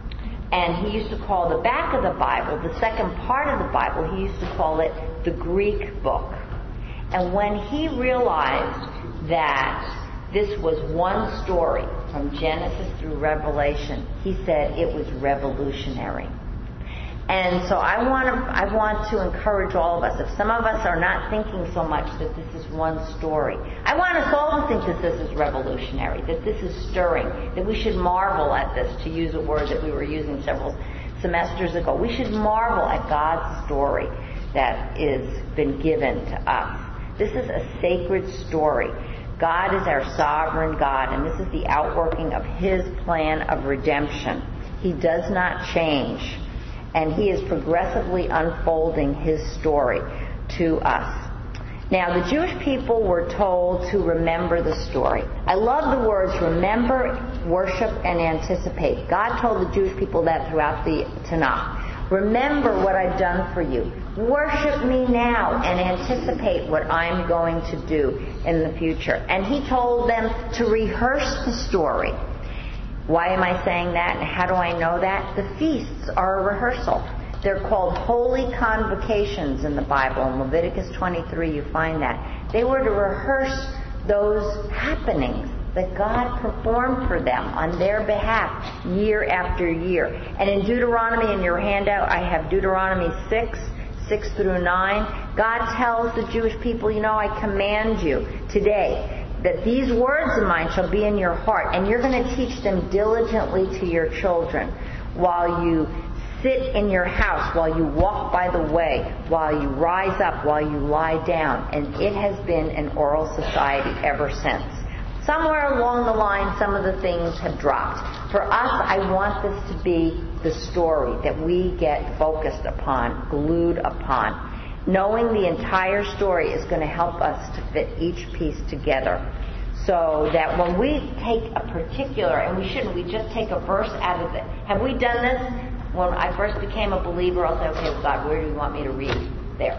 And he used to call the back of the Bible, the second part of the Bible, he used to call it the Greek book. And when he realized that this was one story from Genesis through Revelation, he said it was revolutionary. And so I want to I want to encourage all of us. If some of us are not thinking so much that this is one story, I want us all to think that this is revolutionary, that this is stirring, that we should marvel at this, to use a word that we were using several semesters ago. We should marvel at God's story that is been given to us. This is a sacred story. God is our sovereign God, and this is the outworking of His plan of redemption. He does not change, and He is progressively unfolding His story to us. Now, the Jewish people were told to remember the story. I love the words remember, worship, and anticipate. God told the Jewish people that throughout the Tanakh. Remember what I've done for you. Worship me now and anticipate what I'm going to do in the future. And He told them to rehearse the story. Why am I saying that, and how do I know that? The feasts are a rehearsal. They're called holy convocations in the Bible. In Leviticus twenty-three, you find that. They were to rehearse those happenings that God performed for them on their behalf year after year. And in Deuteronomy, in your handout, I have Deuteronomy six, six through nine. God tells the Jewish people, you know, I command you today that these words of mine shall be in your heart, and you're going to teach them diligently to your children while you sit in your house, while you walk by the way, while you rise up, while you lie down. And it has been an oral society ever since. Somewhere along the line, some of the things have dropped. For us, I want this to be the story that we get focused upon, glued upon. Knowing the entire story is going to help us to fit each piece together. So that when we take a particular, and we shouldn't, we just take a verse out of it. Have we done this? When I first became a believer, I'll say, okay, well, God, where do you want me to read? There.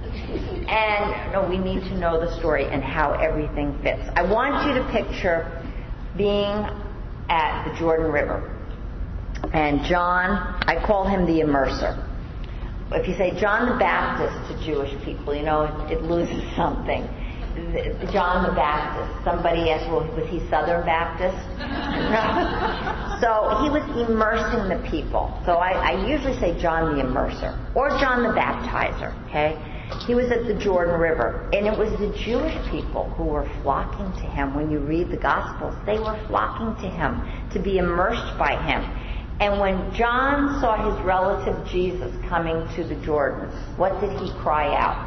And no, we need to know the story and how everything fits. I want you to picture being at the Jordan River. And John, I call him the immerser. If you say John the Baptist to Jewish people, you know, it, it loses something. John the Baptist. Somebody asked, well, was he Southern Baptist? No. So he was immersing the people. So I, I usually say John the Immerser or John the Baptizer. Okay, he was at the Jordan River, and it was the Jewish people who were flocking to him. When you read the Gospels, they were flocking to him to be immersed by him. And when John saw his relative Jesus coming to the Jordan, what did he cry out?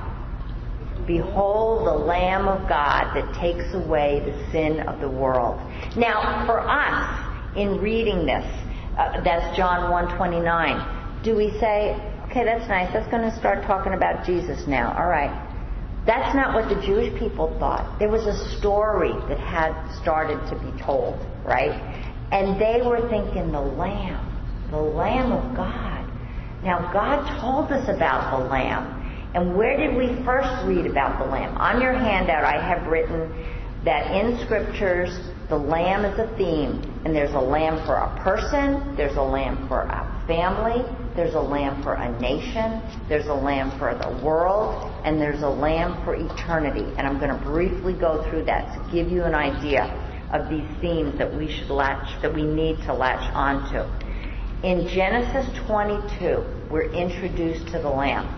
Behold the Lamb of God that takes away the sin of the world. Now, for us, in reading this, uh, that's John one twenty-nine, do we say, okay, that's nice, that's going to start talking about Jesus now, all right. That's not what the Jewish people thought. There was a story that had started to be told, right? And they were thinking, the Lamb, the Lamb of God. Now, God told us about the Lamb. And where did we first read about the Lamb? On your handout, I have written that in Scriptures, the Lamb is a theme. And there's a lamb for a person, there's a lamb for a family, there's a lamb for a nation, there's a lamb for the world, and there's a lamb for eternity. And I'm going to briefly go through that to give you an idea of these themes that we should latch, that we need to latch onto. In Genesis twenty-two, we're introduced to the Lamb.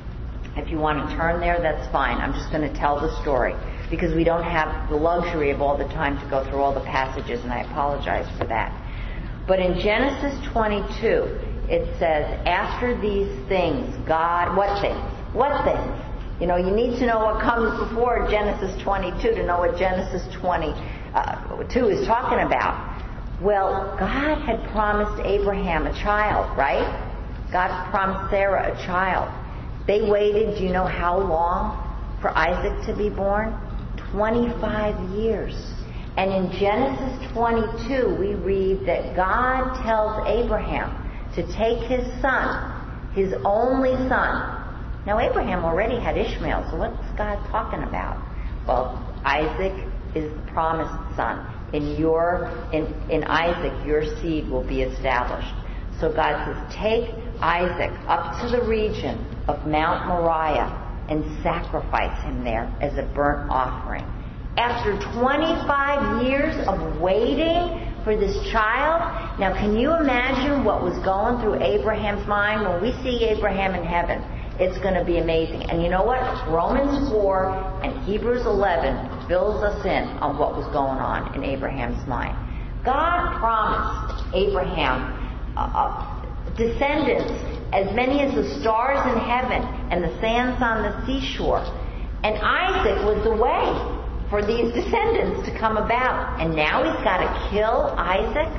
If you want to turn there, that's fine. I'm just going to tell the story because we don't have the luxury of all the time to go through all the passages, and I apologize for that. But in Genesis twenty-two, it says, after these things, God, what things? What things? You know, you need to know what comes before Genesis twenty-two to know what Genesis twenty-two is talking about. Well, God had promised Abraham a child, right? God promised Sarah a child. They waited, do you know how long for Isaac to be born? twenty-five years. And in Genesis twenty-two, we read that God tells Abraham to take his son, his only son. Now, Abraham already had Ishmael, so what's God talking about? Well, Isaac is the promised son. In your, in, in Isaac, your seed will be established. So God says, take Isaac up to the region of Mount Moriah and sacrifice him there as a burnt offering. After twenty-five years of waiting for this child, now can you imagine what was going through Abraham's mind? When we see Abraham in heaven, it's going to be amazing. And you know what? Romans four and Hebrews eleven fills us in on what was going on in Abraham's mind. God promised Abraham uh, descendants as many as the stars in heaven and the sands on the seashore. And Isaac was the way for these descendants to come about. And now he's got to kill Isaac?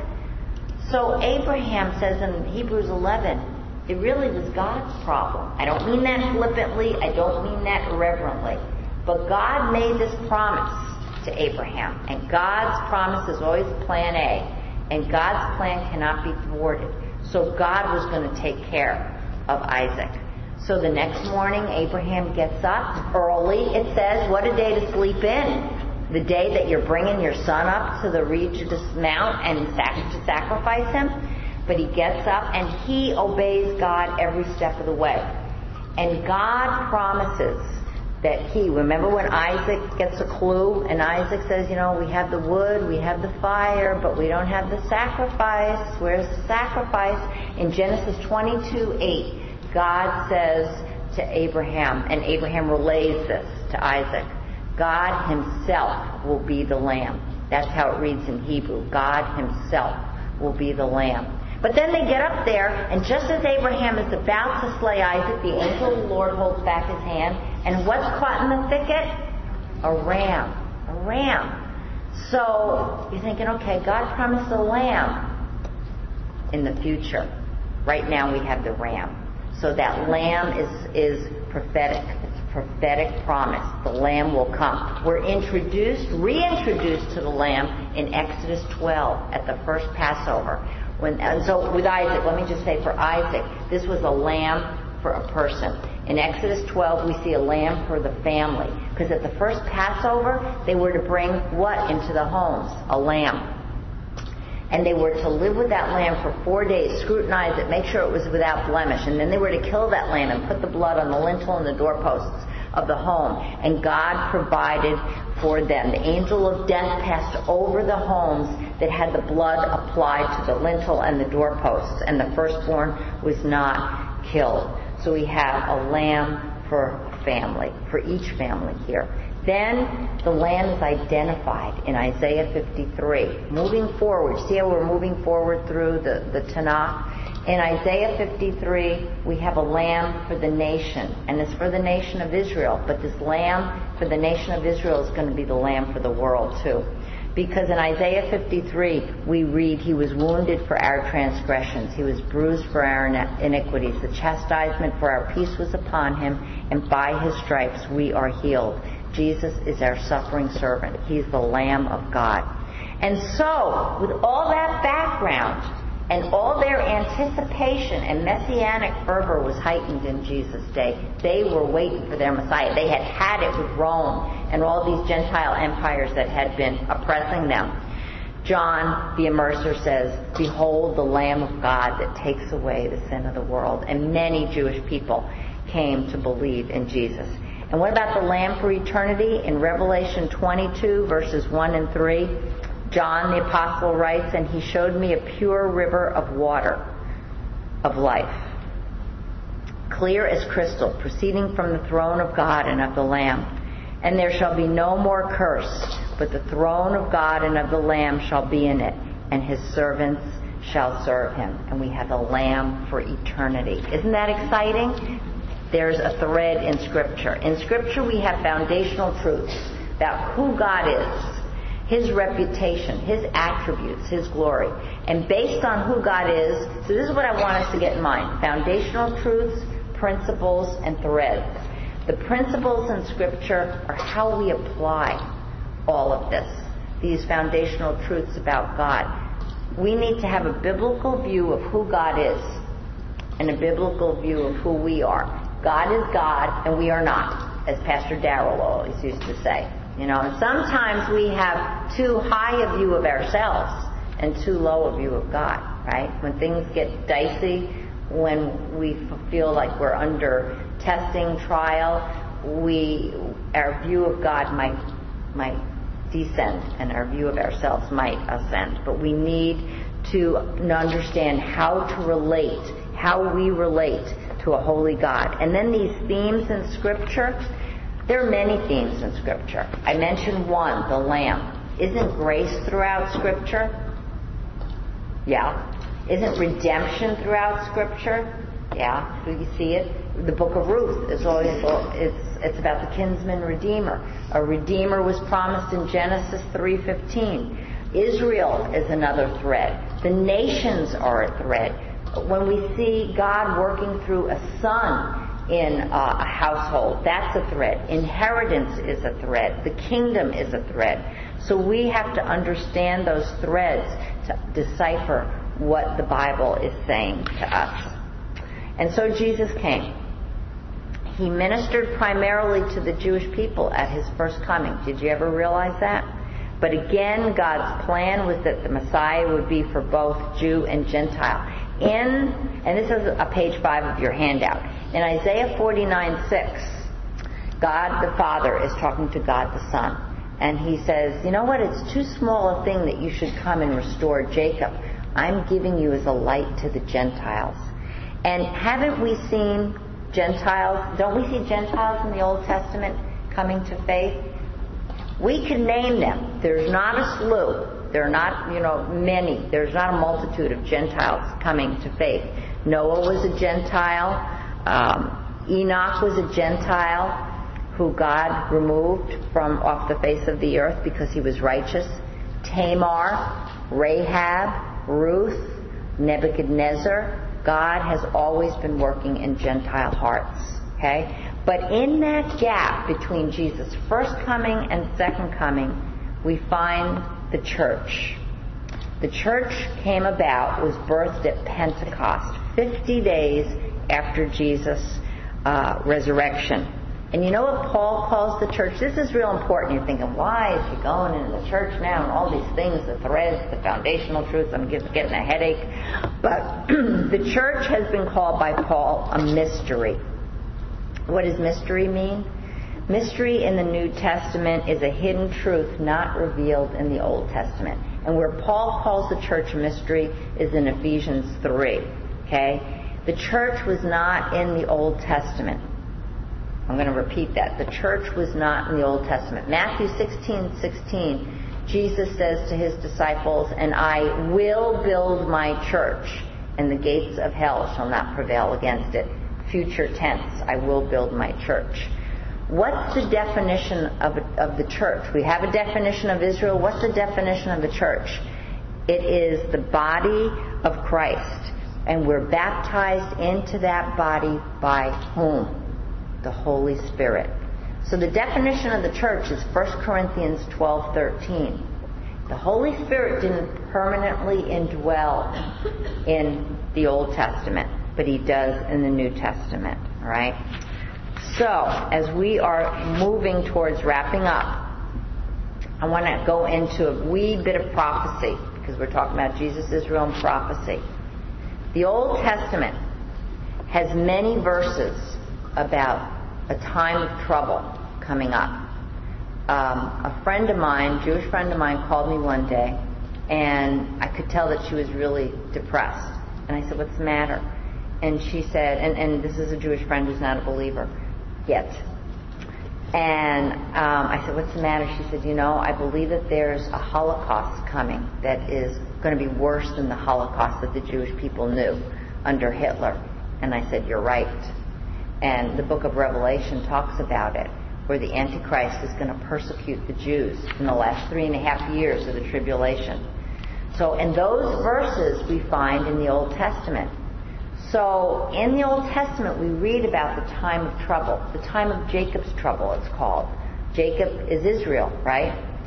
So Abraham says in Hebrews eleven, it really was God's problem. I don't mean that flippantly. I don't mean that irreverently. But God made this promise to Abraham. And God's promise is always plan A. And God's plan cannot be thwarted. So God was going to take care of Isaac. So the next morning, Abraham gets up early. It says, what a day to sleep in. The day that you're bringing your son up to the Regis Mount and sac- to sacrifice him. But he gets up and he obeys God every step of the way. And God promises that he, remember when Isaac gets a clue and Isaac says, you know, we have the wood, we have the fire, but we don't have the sacrifice. Where's the sacrifice? In Genesis twenty-two eight, God says to Abraham, and Abraham relays this to Isaac, God himself will be the lamb. That's how it reads in Hebrew. God himself will be the lamb. But then they get up there, and just as Abraham is about to slay Isaac, the angel of the Lord holds back his hand, and what's caught in the thicket? A ram. A ram. So you're thinking, okay, God promised a lamb in the future. Right now we have the ram. So that lamb is, is prophetic. It's a prophetic promise. The lamb will come. We're introduced, reintroduced to the lamb in Exodus twelve at the first Passover. When, and so with Isaac, let me just say for Isaac, this was a lamb for a person. In Exodus twelve, we see a lamb for the family. Because at the first Passover, they were to bring what into the homes? A lamb. And they were to live with that lamb for four days, scrutinize it, make sure it was without blemish. And then they were to kill that lamb and put the blood on the lintel and the doorposts of the home. And God provided for them. The angel of death passed over the homes that had the blood applied to the lintel and the doorposts. And the firstborn was not killed. So we have a lamb for a family, for each family here. Then the lamb is identified in Isaiah fifty-three. Moving forward, see how we're moving forward through the, the Tanakh? In Isaiah fifty-three, we have a lamb for the nation, and it's for the nation of Israel. But this lamb for the nation of Israel is going to be the lamb for the world too. Because in Isaiah fifty-three, we read, he was wounded for our transgressions. He was bruised for our iniquities. The chastisement for our peace was upon him, and by his stripes we are healed. Jesus is our suffering servant. He's the Lamb of God. And so, with all that background and all their anticipation and messianic fervor was heightened in Jesus' day, they were waiting for their Messiah. They had had it with Rome and all these Gentile empires that had been oppressing them. John the Immerser says, behold the Lamb of God that takes away the sin of the world. And many Jewish people came to believe in Jesus. And what about the Lamb for eternity? In Revelation twenty-two, verses one and three, John the Apostle writes, and he showed me a pure river of water of life, clear as crystal, proceeding from the throne of God and of the Lamb. And there shall be no more curse, but the throne of God and of the Lamb shall be in it, and his servants shall serve him. And we have a Lamb for eternity. Isn't that exciting? There's a thread in Scripture. In Scripture we have foundational truths about who God is, his reputation, his attributes, his glory. And based on who God is, so this is what I want us to get in mind. Foundational truths, principles, and threads. The principles in Scripture are how we apply all of this, these foundational truths about God. We need to have a biblical view of who God is and a biblical view of who we are. God is God, and we are not, as Pastor Darrell always used to say. You know, and sometimes we have too high a view of ourselves and too low a view of God, right? When things get dicey, when we feel like we're under testing, trial, we our view of God might might descend, and our view of ourselves might ascend. But we need to understand how to relate, how we relate to a holy God. And then these themes in Scripture, there are many themes in Scripture. I mentioned one, the Lamb. Isn't grace throughout Scripture? Yeah. Isn't redemption throughout Scripture? Yeah, you see it. The book of Ruth is always, it's it's about the kinsman redeemer. A redeemer was promised in Genesis three fifteen. Israel is another thread. The nations are a thread. When we see God working through a son in uh, a household, that's a thread. Inheritance is a thread. The kingdom is a thread. So we have to understand those threads to decipher what the Bible is saying to us. And so Jesus came. He ministered primarily to the Jewish people at his first coming. Did you ever realize that? But again, God's plan was that the Messiah would be for both Jew and Gentile. In, and this is a page five of your handout, in Isaiah forty-nine six, God the Father is talking to God the Son. And he says, you know what, it's too small a thing that you should come and restore Jacob. I'm giving you as a light to the Gentiles. And haven't we seen Gentiles, don't we see Gentiles in the Old Testament coming to faith? We can name them. There's not a slew. There are not, you know, many. There's not a multitude of Gentiles coming to faith. Noah was a Gentile. Um, Enoch was a Gentile who God removed from off the face of the earth because he was righteous. Tamar, Rahab, Ruth, Nebuchadnezzar. God has always been working in Gentile hearts. Okay? But in that gap between Jesus' first coming and second coming, we find the church. The church came about, was birthed at Pentecost, fifty days after Jesus' uh, resurrection. And you know what Paul calls the church? This is real important. You're thinking, why is he going into the church now and all these things, the threads, the foundational truths? I'm getting a headache. But the church has been called by Paul a mystery. What does mystery mean? Mystery in the New Testament is a hidden truth not revealed in the Old Testament. And where Paul calls the church a mystery is in Ephesians three. Okay? The church was not in the Old Testament. I'm going to repeat that. The church was not in the Old Testament. Matthew sixteen sixteen, Jesus says to his disciples, and I will build my church, and the gates of hell shall not prevail against it. Future tense, I will build my church. What's the definition of, of the church? We have a definition of Israel. What's the definition of the church? It is the body of Christ, and we're baptized into that body by whom? The Holy Spirit. So the definition of the church is First Corinthians twelve thirteen. The Holy Spirit didn't permanently indwell in the Old Testament, but he does in the New Testament. All right? So, as we are moving towards wrapping up, I want to go into a wee bit of prophecy, because we're talking about Jesus, Israel, and prophecy. The Old Testament has many verses about a time of trouble coming up. Um, a friend of mine, Jewish friend of mine, called me one day, and I could tell that she was really depressed. And I said, what's the matter? And she said, and, and this is a Jewish friend who's not a believer yet. And um, I said, what's the matter? She said, you know, I believe that there's a Holocaust coming that is going to be worse than the Holocaust that the Jewish people knew under Hitler. And I said, you're right. And the book of Revelation talks about it, where the Antichrist is going to persecute the Jews in the last three and a half years of the tribulation. So in those verses we find in the Old Testament. So in the Old Testament we read about the time of trouble, the time of Jacob's trouble it's called. Jacob is Israel, right?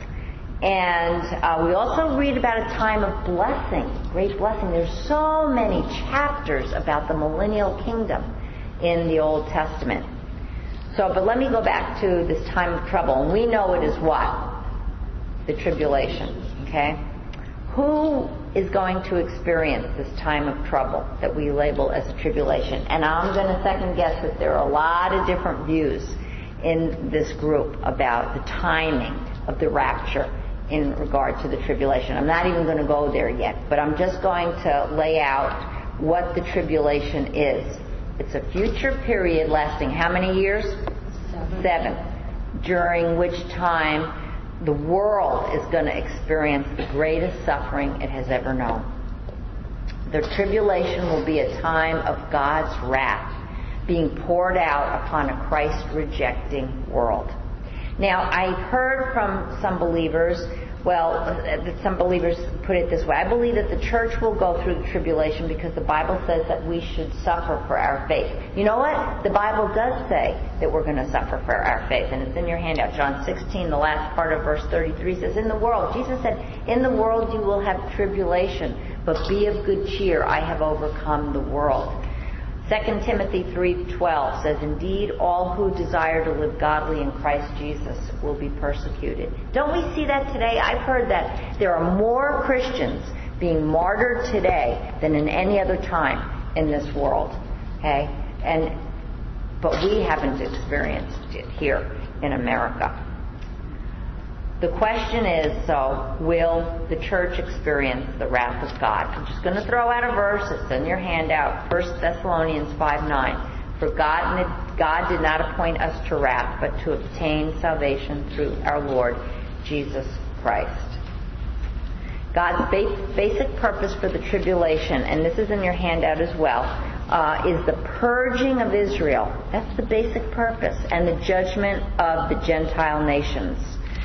And uh, we also read about a time of blessing, great blessing. There's so many chapters about the millennial kingdom in the Old Testament. So, but let me go back to this time of trouble. And we know it is what? The tribulation. Okay? Who is going to experience this time of trouble that we label as a tribulation? And I'm going to second guess that there are a lot of different views in this group about the timing of the rapture in regard to the tribulation. I'm not even going to go there yet, but I'm just going to lay out what the tribulation is. It's a future period lasting how many years? Seven. Seven. During which time the world is going to experience the greatest suffering it has ever known. The tribulation will be a time of God's wrath being poured out upon a Christ-rejecting world. Now, I've heard from some believers, well, some believers put it this way. I believe that the church will go through the tribulation because the Bible says that we should suffer for our faith. You know what? The Bible does say that we're going to suffer for our faith, and it's in your handout. John sixteen, the last part of verse thirty-three says, in the world, Jesus said, in the world you will have tribulation, but be of good cheer. I have overcome the world. Second Timothy three twelve says, indeed, all who desire to live godly in Christ Jesus will be persecuted. Don't we see that today? I've heard that there are more Christians being martyred today than in any other time in this world. Okay? And but we haven't experienced it here in America. The question is, so, will the church experience the wrath of God? I'm just going to throw out a verse. It's in your handout, First Thessalonians five nine. For God, God did not appoint us to wrath, but to obtain salvation through our Lord Jesus Christ. God's ba- basic purpose for the tribulation, and this is in your handout as well, uh, is the purging of Israel. That's the basic purpose, and the judgment of the Gentile nations.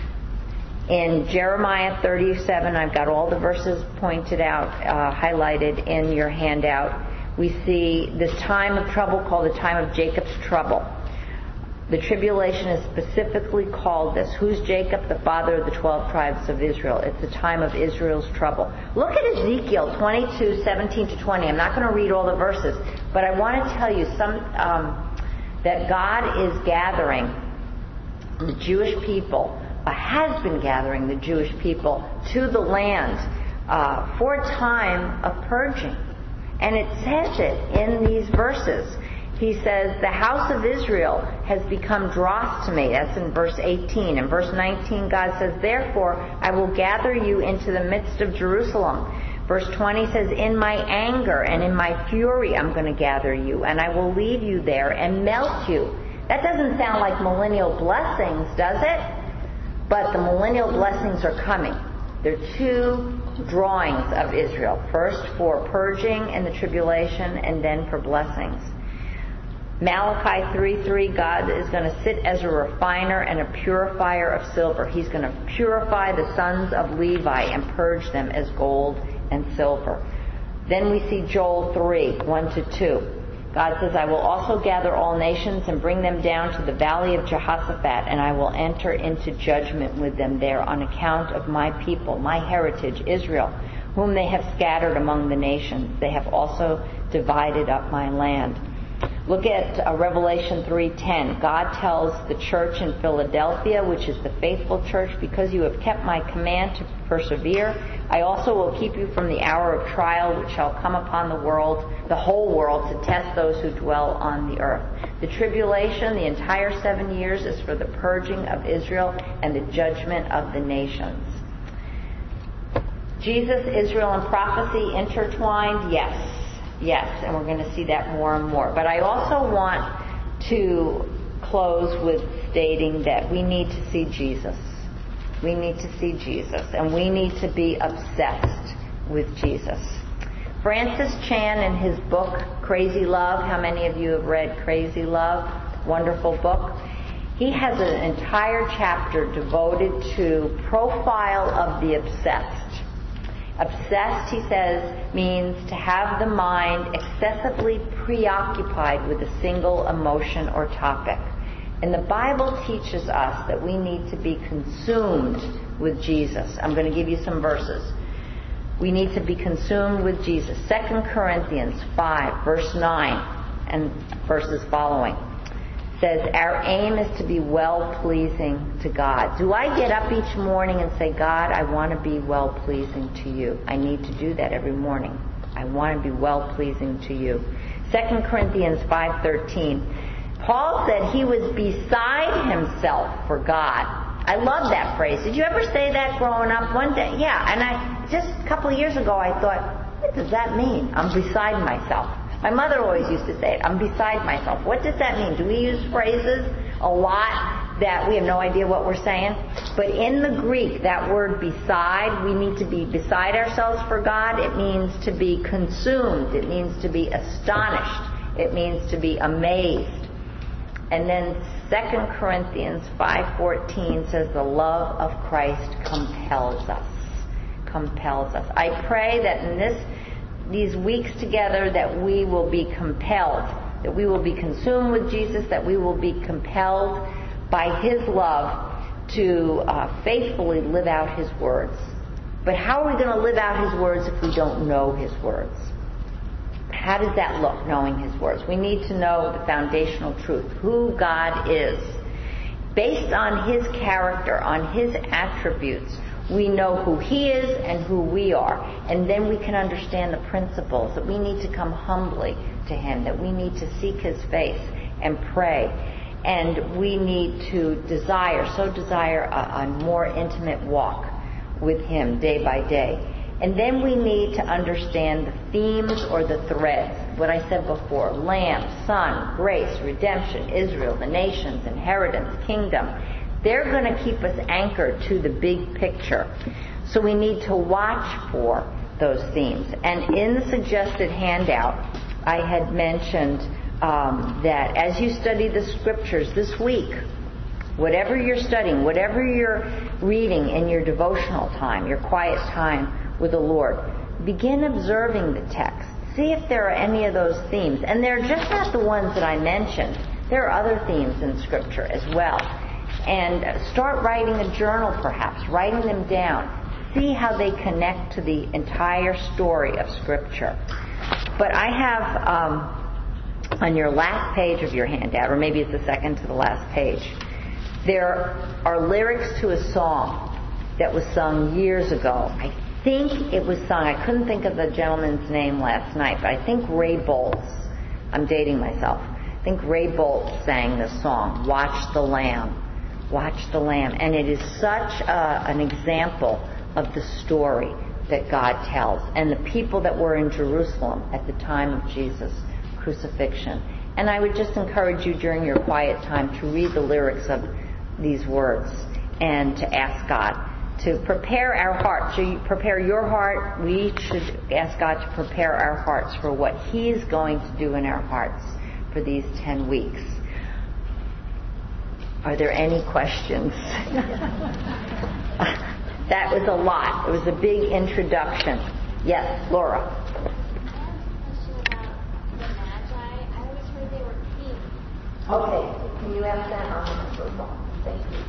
In Jeremiah thirty-seven, I've got all the verses pointed out, uh, highlighted in your handout. We see this time of trouble called the time of Jacob's trouble. The tribulation is specifically called this. Who's Jacob? The father of the twelve tribes of Israel. It's the time of Israel's trouble. Look at Ezekiel twenty-two, seventeen to twenty. I'm not going to read all the verses, but I want to tell you some um, that God is gathering the Jewish people, uh, has been gathering the Jewish people to the land uh, for a time of purging. And it says it in these verses. He says, the house of Israel has become dross to me. That's in verse eighteen. In verse nineteen, God says, therefore, I will gather you into the midst of Jerusalem. Verse twenty says, in my anger and in my fury I'm going to gather you, and I will leave you there and melt you. That doesn't sound like millennial blessings, does it? But the millennial blessings are coming. There are two drawings of Israel. First for purging and the tribulation, and then for blessings. Malachi three three, God is going to sit as a refiner and a purifier of silver. He's going to purify the sons of Levi and purge them as gold and silver. Then we see Joel three one to two. God says, I will also gather all nations and bring them down to the valley of Jehoshaphat, and I will enter into judgment with them there on account of my people, my heritage, Israel, whom they have scattered among the nations. They have also divided up my land. Look at uh, Revelation three ten. God tells the church in Philadelphia, which is the faithful church, because you have kept my command to persevere, I also will keep you from the hour of trial which shall come upon the world, the whole world, to test those who dwell on the earth. The tribulation, the entire seven years, is for the purging of Israel and the judgment of the nations. Jesus, Israel, and prophecy intertwined? Yes. Yes, and we're going to see that more and more. But I also want to close with stating that we need to see Jesus. We need to see Jesus, and we need to be obsessed with Jesus. Francis Chan, in his book, Crazy Love, how many of you have read Crazy Love? Wonderful book. He has an entire chapter devoted to profile of the obsessed. Obsessed, he says, means to have the mind excessively preoccupied with a single emotion or topic. And the Bible teaches us that we need to be consumed with Jesus. I'm going to give you some verses. We need to be consumed with Jesus. Second Corinthians five, verse nine, and verses following, says, our aim is to be well-pleasing to God. Do I get up each morning and say, God, I want to be well-pleasing to you? I need to do that every morning. I want to be well-pleasing to you. Second Corinthians five thirteen, Paul said he was beside himself for God. I love that phrase. Did you ever say that growing up? One day, yeah. And I just a couple of years ago, I thought, what does that mean? I'm beside myself. My mother always used to say it. I'm beside myself. What does that mean? Do we use phrases a lot that we have no idea what we're saying. But in the Greek, that word beside, we need to be beside ourselves for God. It means to be consumed. It means to be astonished. It means to be amazed. And then Second Corinthians five fourteen says the love of Christ compels us. Compels us. I pray that in this these weeks together that we will be compelled, that we will be consumed with Jesus, that we will be compelled by His love to uh, faithfully live out His words. But how are we going to live out His words if we don't know His words? How does that look, knowing His words? We need to know the foundational truth, who God is. Based on His character, on His attributes, we know who He is and who we are. And then we can understand the principles, that we need to come humbly to Him, that we need to seek His face and pray. And we need to desire, so desire a, a more intimate walk with Him day by day. And then we need to understand the themes or the threads. What I said before, Lamb, Son, grace, redemption, Israel, the nations, inheritance, kingdom. They're going to keep us anchored to the big picture. So we need to watch for those themes. And in the suggested handout, I had mentioned um, that as you study the scriptures this week, whatever you're studying, whatever you're reading in your devotional time, your quiet time with the Lord, begin observing the text. See if there are any of those themes. And they're just not the ones that I mentioned. There are other themes in Scripture as well. And start writing a journal perhaps, writing them down. See how they connect to the entire story of Scripture. But I have um, on your last page of your handout, or maybe it's the second to the last page, there are lyrics to a song that was sung years ago. I think it was sung, I couldn't think of the gentleman's name last night, but I think Ray Boltz, I'm dating myself, I think Ray Boltz sang this song, Watch the Lamb, Watch the Lamb. And it is such a, an example of the story that God tells and the people that were in Jerusalem at the time of Jesus' crucifixion. And I would just encourage you during your quiet time to read the lyrics of these words and to ask God to prepare our hearts. So you prepare your heart. We should ask God to prepare our hearts for what He is going to do in our hearts for these ten weeks. Are there any questions? That was a lot. It was a big introduction. Yes, Laura. Okay, can you ask that on the phone? Thank you.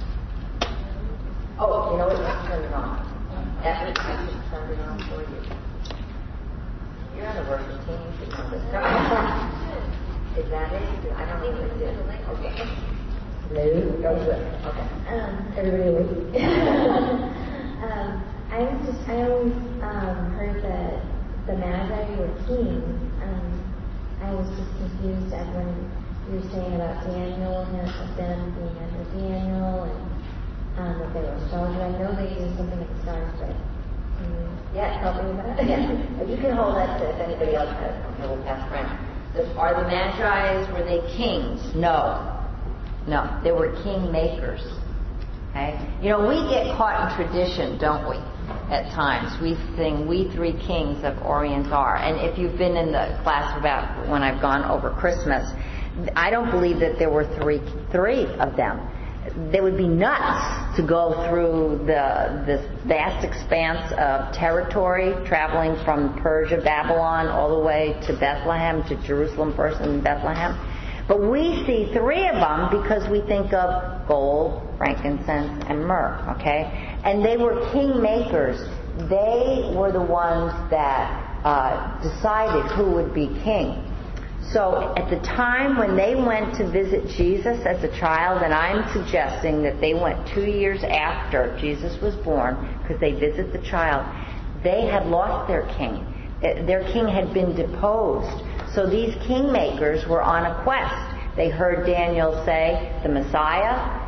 Oh, you know what? Let's turn it on. That means I should turn it on for you. You're on the working team. You should know this. Is that it? I don't think it's it. Okay. No, go to it. Okay. Um, Everybody awake? um, I was just, I always um, heard that the Magi were kings. Um, I was just confused as when you were saying about Daniel and them being under Daniel and Um, that they were astrology. I know they use something like the stars, but can you yeah. help me with that? Yeah. If you can hold that to if anybody else has a little past friend. Are the Magi's, were they kings? No. No. They were king makers. Okay? You know, we get caught in tradition, don't we? At times. We sing, We Three Kings of Orient are. And if you've been in the class about when I've gone over Christmas, I don't believe that there were three three of them. They would be nuts to go through the this vast expanse of territory, traveling from Persia, Babylon, all the way to Bethlehem, to Jerusalem first and Bethlehem. But we see three of them because we think of gold, frankincense, and myrrh, okay? And they were king makers. They were the ones that uh, decided who would be king. So at the time when they went to visit Jesus as a child, and I'm suggesting that they went two years after Jesus was born, because they visit the child, they had lost their king. Their king had been deposed. So these kingmakers were on a quest. They heard Daniel say, the Messiah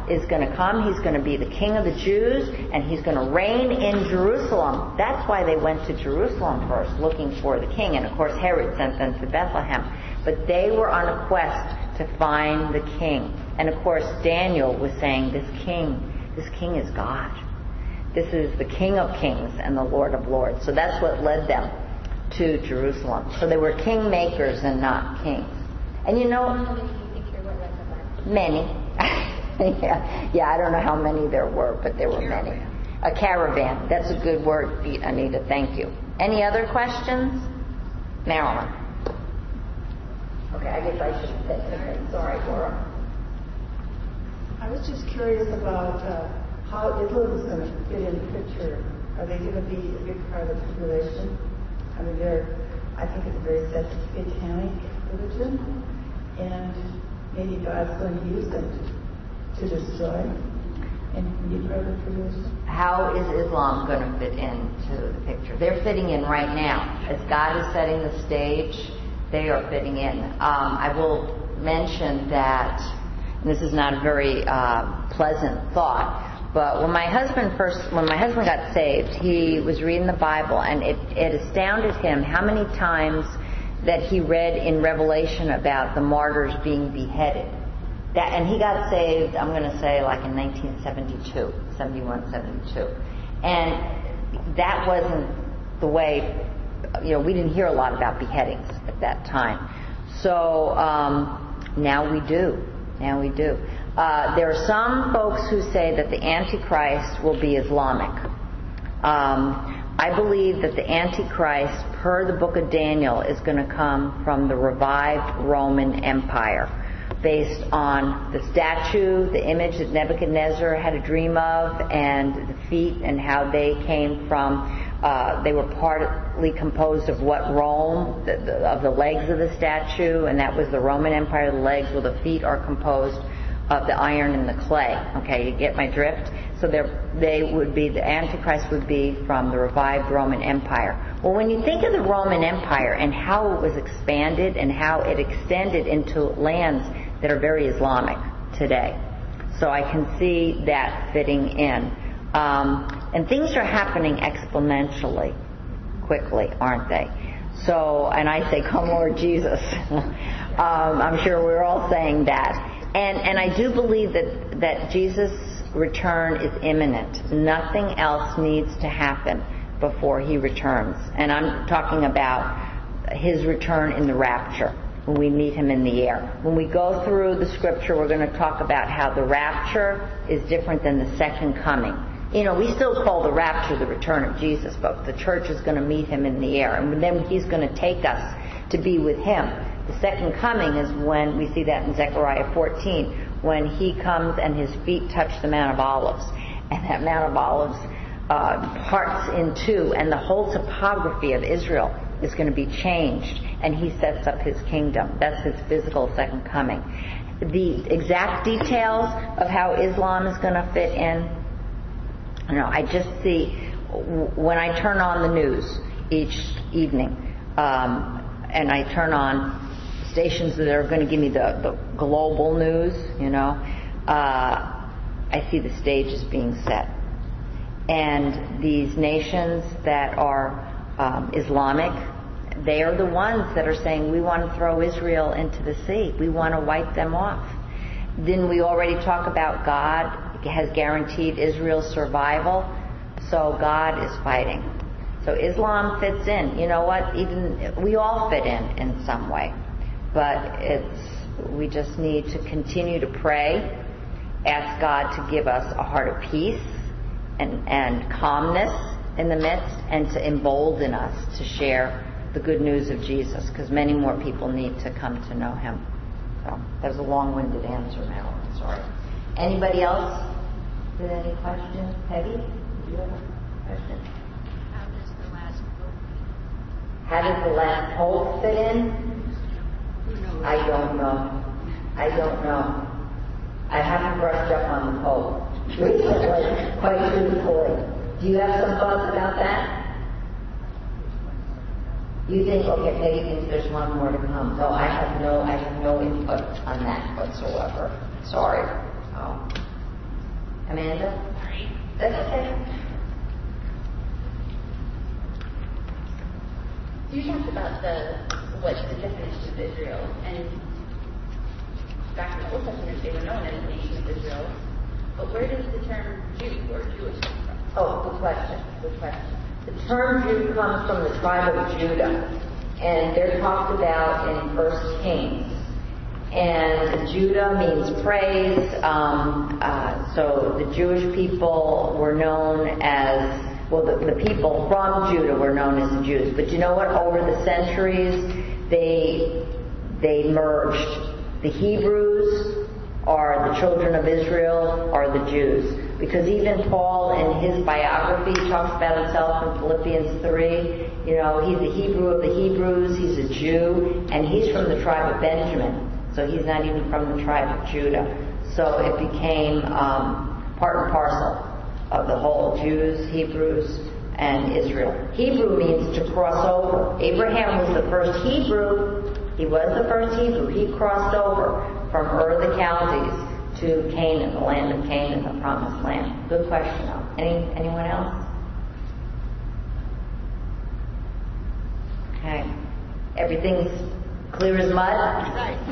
is going to come. He's going to be the king of the Jews, and he's going to reign in Jerusalem. That's why they went to Jerusalem first, looking for the king. And of course, Herod sent them to Bethlehem. But they were on a quest to find the king. And of course, Daniel was saying, this king, this king is God. This is the King of Kings and the Lord of Lords. So that's what led them to Jerusalem. So they were king makers and not kings. And you know, many. yeah, yeah, I don't know how many there were, but there were many. A caravan. That's a good word, Anita. Thank you. Any other questions? Marilyn. Okay, I guess I shouldn't say anything. Sorry, Laura. I was just curious about uh, how Islam is going to fit in the picture. Are they going to be a big part of the tribulation? I mean, they're, I think it's a very satanic religion, and maybe God's going to use them to, to destroy and be part of the tribulation. How is Islam going to fit into the picture? They're fitting in right now. As God is setting the stage, they are fitting in. Um, I will mention that, and this is not a very uh, pleasant thought, but when my husband first, when my husband got saved, he was reading the Bible, and it, it astounded him how many times that he read in Revelation about the martyrs being beheaded. That, and he got saved, I'm going to say, like in nineteen seventy-two, seventy-one, seventy-two. And that wasn't the way, you know, we didn't hear a lot about beheadings at that time. So um, now we do. Now we do. Uh, there are some folks who say that the Antichrist will be Islamic. Um, I believe that the Antichrist, per the book of Daniel, is going to come from the revived Roman Empire, based on the statue, the image that Nebuchadnezzar had a dream of, and the feet and how they came from. Uh, they were partly composed of what Rome, the, the, of the legs of the statue, and that was the Roman Empire. The legs, well, the feet are composed of the iron and the clay. Okay, you get my drift? So they would be, the Antichrist would be from the revived Roman Empire. Well, when you think of the Roman Empire and how it was expanded and how it extended into lands that are very Islamic today, so I can see that fitting in. Um, and things are happening exponentially, quickly, aren't they? So, and I say, come Lord Jesus. um, I'm sure we're all saying that. And and I do believe that, that Jesus' return is imminent. Nothing else needs to happen before he returns. And I'm talking about his return in the rapture, when we meet him in the air. When we go through the scripture, we're going to talk about how the rapture is different than the second coming. You know, we still call the rapture the return of Jesus, but the church is going to meet him in the air. And then he's going to take us to be with him. The second coming is when we see that in Zechariah fourteen, when he comes and his feet touch the Mount of Olives. And that Mount of Olives uh, parts in two, and the whole topography of Israel is going to be changed, and he sets up his kingdom. That's his physical second coming. The exact details of how Islam is going to fit in, you know, I just see when I turn on the news each evening, um, and I turn on stations that are going to give me the, the global news, you know, uh, I see the stage is being set. And these nations that are um, Islamic, they are the ones that are saying, we want to throw Israel into the sea. We want to wipe them off. Didn't we already talk about God has guaranteed Israel's survival? So God is fighting. So Islam fits in. You know what? Even we all fit in in some way. But it's we just need to continue to pray, ask God to give us a heart of peace and, and calmness in the midst, and to embolden us to share the good news of Jesus, because many more people need to come to know him. So that was a long-winded answer, Marilyn. Sorry. Anybody else with any questions? Peggy, do you have a question? How does the last pope fit? How does the last pope fit in? I don't know. I don't know. I haven't brushed up on the pope recently, quite truthfully. Do you have some thoughts about that? You think, okay, Peggy thinks there's one more to come. So I have no, I have no input on that whatsoever. Sorry. Oh. Amanda? Sorry. That's okay. You talked about the what the definition of Israel, and back in the Old Testament they were known as the nation of Israel. But where does the term Jew or Jewish come from? Oh, good question. Good question. The term Jew comes from the tribe of Judah, and they're talked about in First Kings. And Judah means praise. Um, uh, so the Jewish people were known as, well, the, the people from Judah were known as the Jews. But you know what? Over the centuries, they they merged. The Hebrews are the children of Israel, are the Jews. Because even Paul in his biography talks about himself in Philippians three. You know, he's a Hebrew of the Hebrews, he's a Jew, and he's from the tribe of Benjamin. So he's not even from the tribe of Judah. So it became um, part and parcel of the whole Jews, Hebrews, and Israel. Hebrew means to cross over. Abraham was the first Hebrew. He was the first Hebrew. He crossed over from Ur the Chaldees to Canaan, the land of Canaan, the promised land. Good question, though. Any, anyone else? Okay. Everything's clear as mud?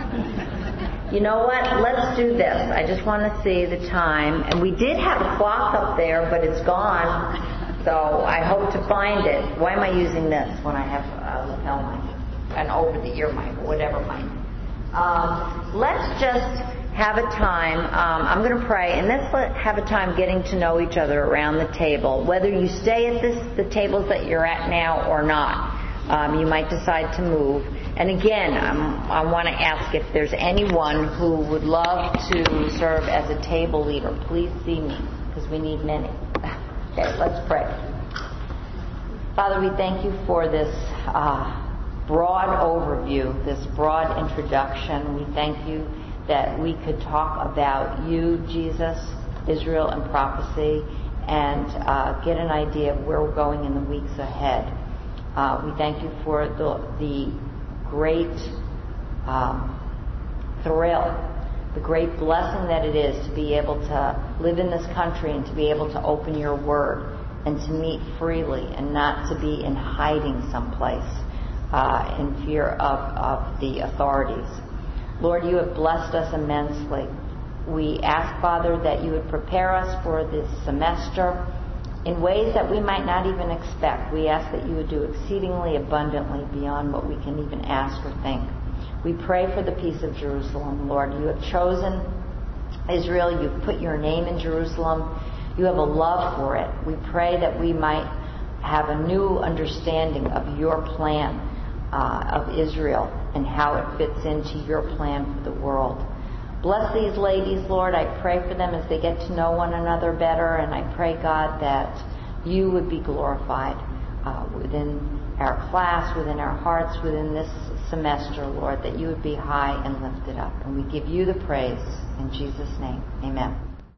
You know what? Let's do this. I just want to see the time. And we did have a clock up there, but it's gone. So I hope to find it. Why am I using this when I have a lapel mic? An over-the-ear mic, or whatever mic. Um, let's just have a time. Um, I'm going to pray, and let's let, have a time getting to know each other around the table. Whether you stay at this, the tables that you're at now or not. Um, you might decide to move. And again, I'm, I want to ask if there's anyone who would love to serve as a table leader. Please see me, because we need many. Okay, let's pray. Father, we thank you for this uh, broad overview, this broad introduction. We thank you that we could talk about you, Jesus, Israel, and prophecy, and uh, get an idea of where we're going in the weeks ahead. Uh, we thank you for the, the great um, thrill, the great blessing that it is to be able to live in this country and to be able to open your word and to meet freely and not to be in hiding someplace uh, in fear of, of the authorities. Lord, you have blessed us immensely. We ask, Father, that you would prepare us for this semester in ways that we might not even expect. We ask that you would do exceedingly abundantly beyond what we can even ask or think. We pray for the peace of Jerusalem, Lord. You have chosen Israel. You've put your name in Jerusalem. You have a love for it. We pray that we might have a new understanding of your plan uh, of Israel and how it fits into your plan for the world. Bless these ladies, Lord. I pray for them as they get to know one another better, and I pray, God, that you would be glorified uh, within our class, within our hearts, within this semester, Lord, that you would be high and lifted up. And we give you the praise in Jesus' name. Amen.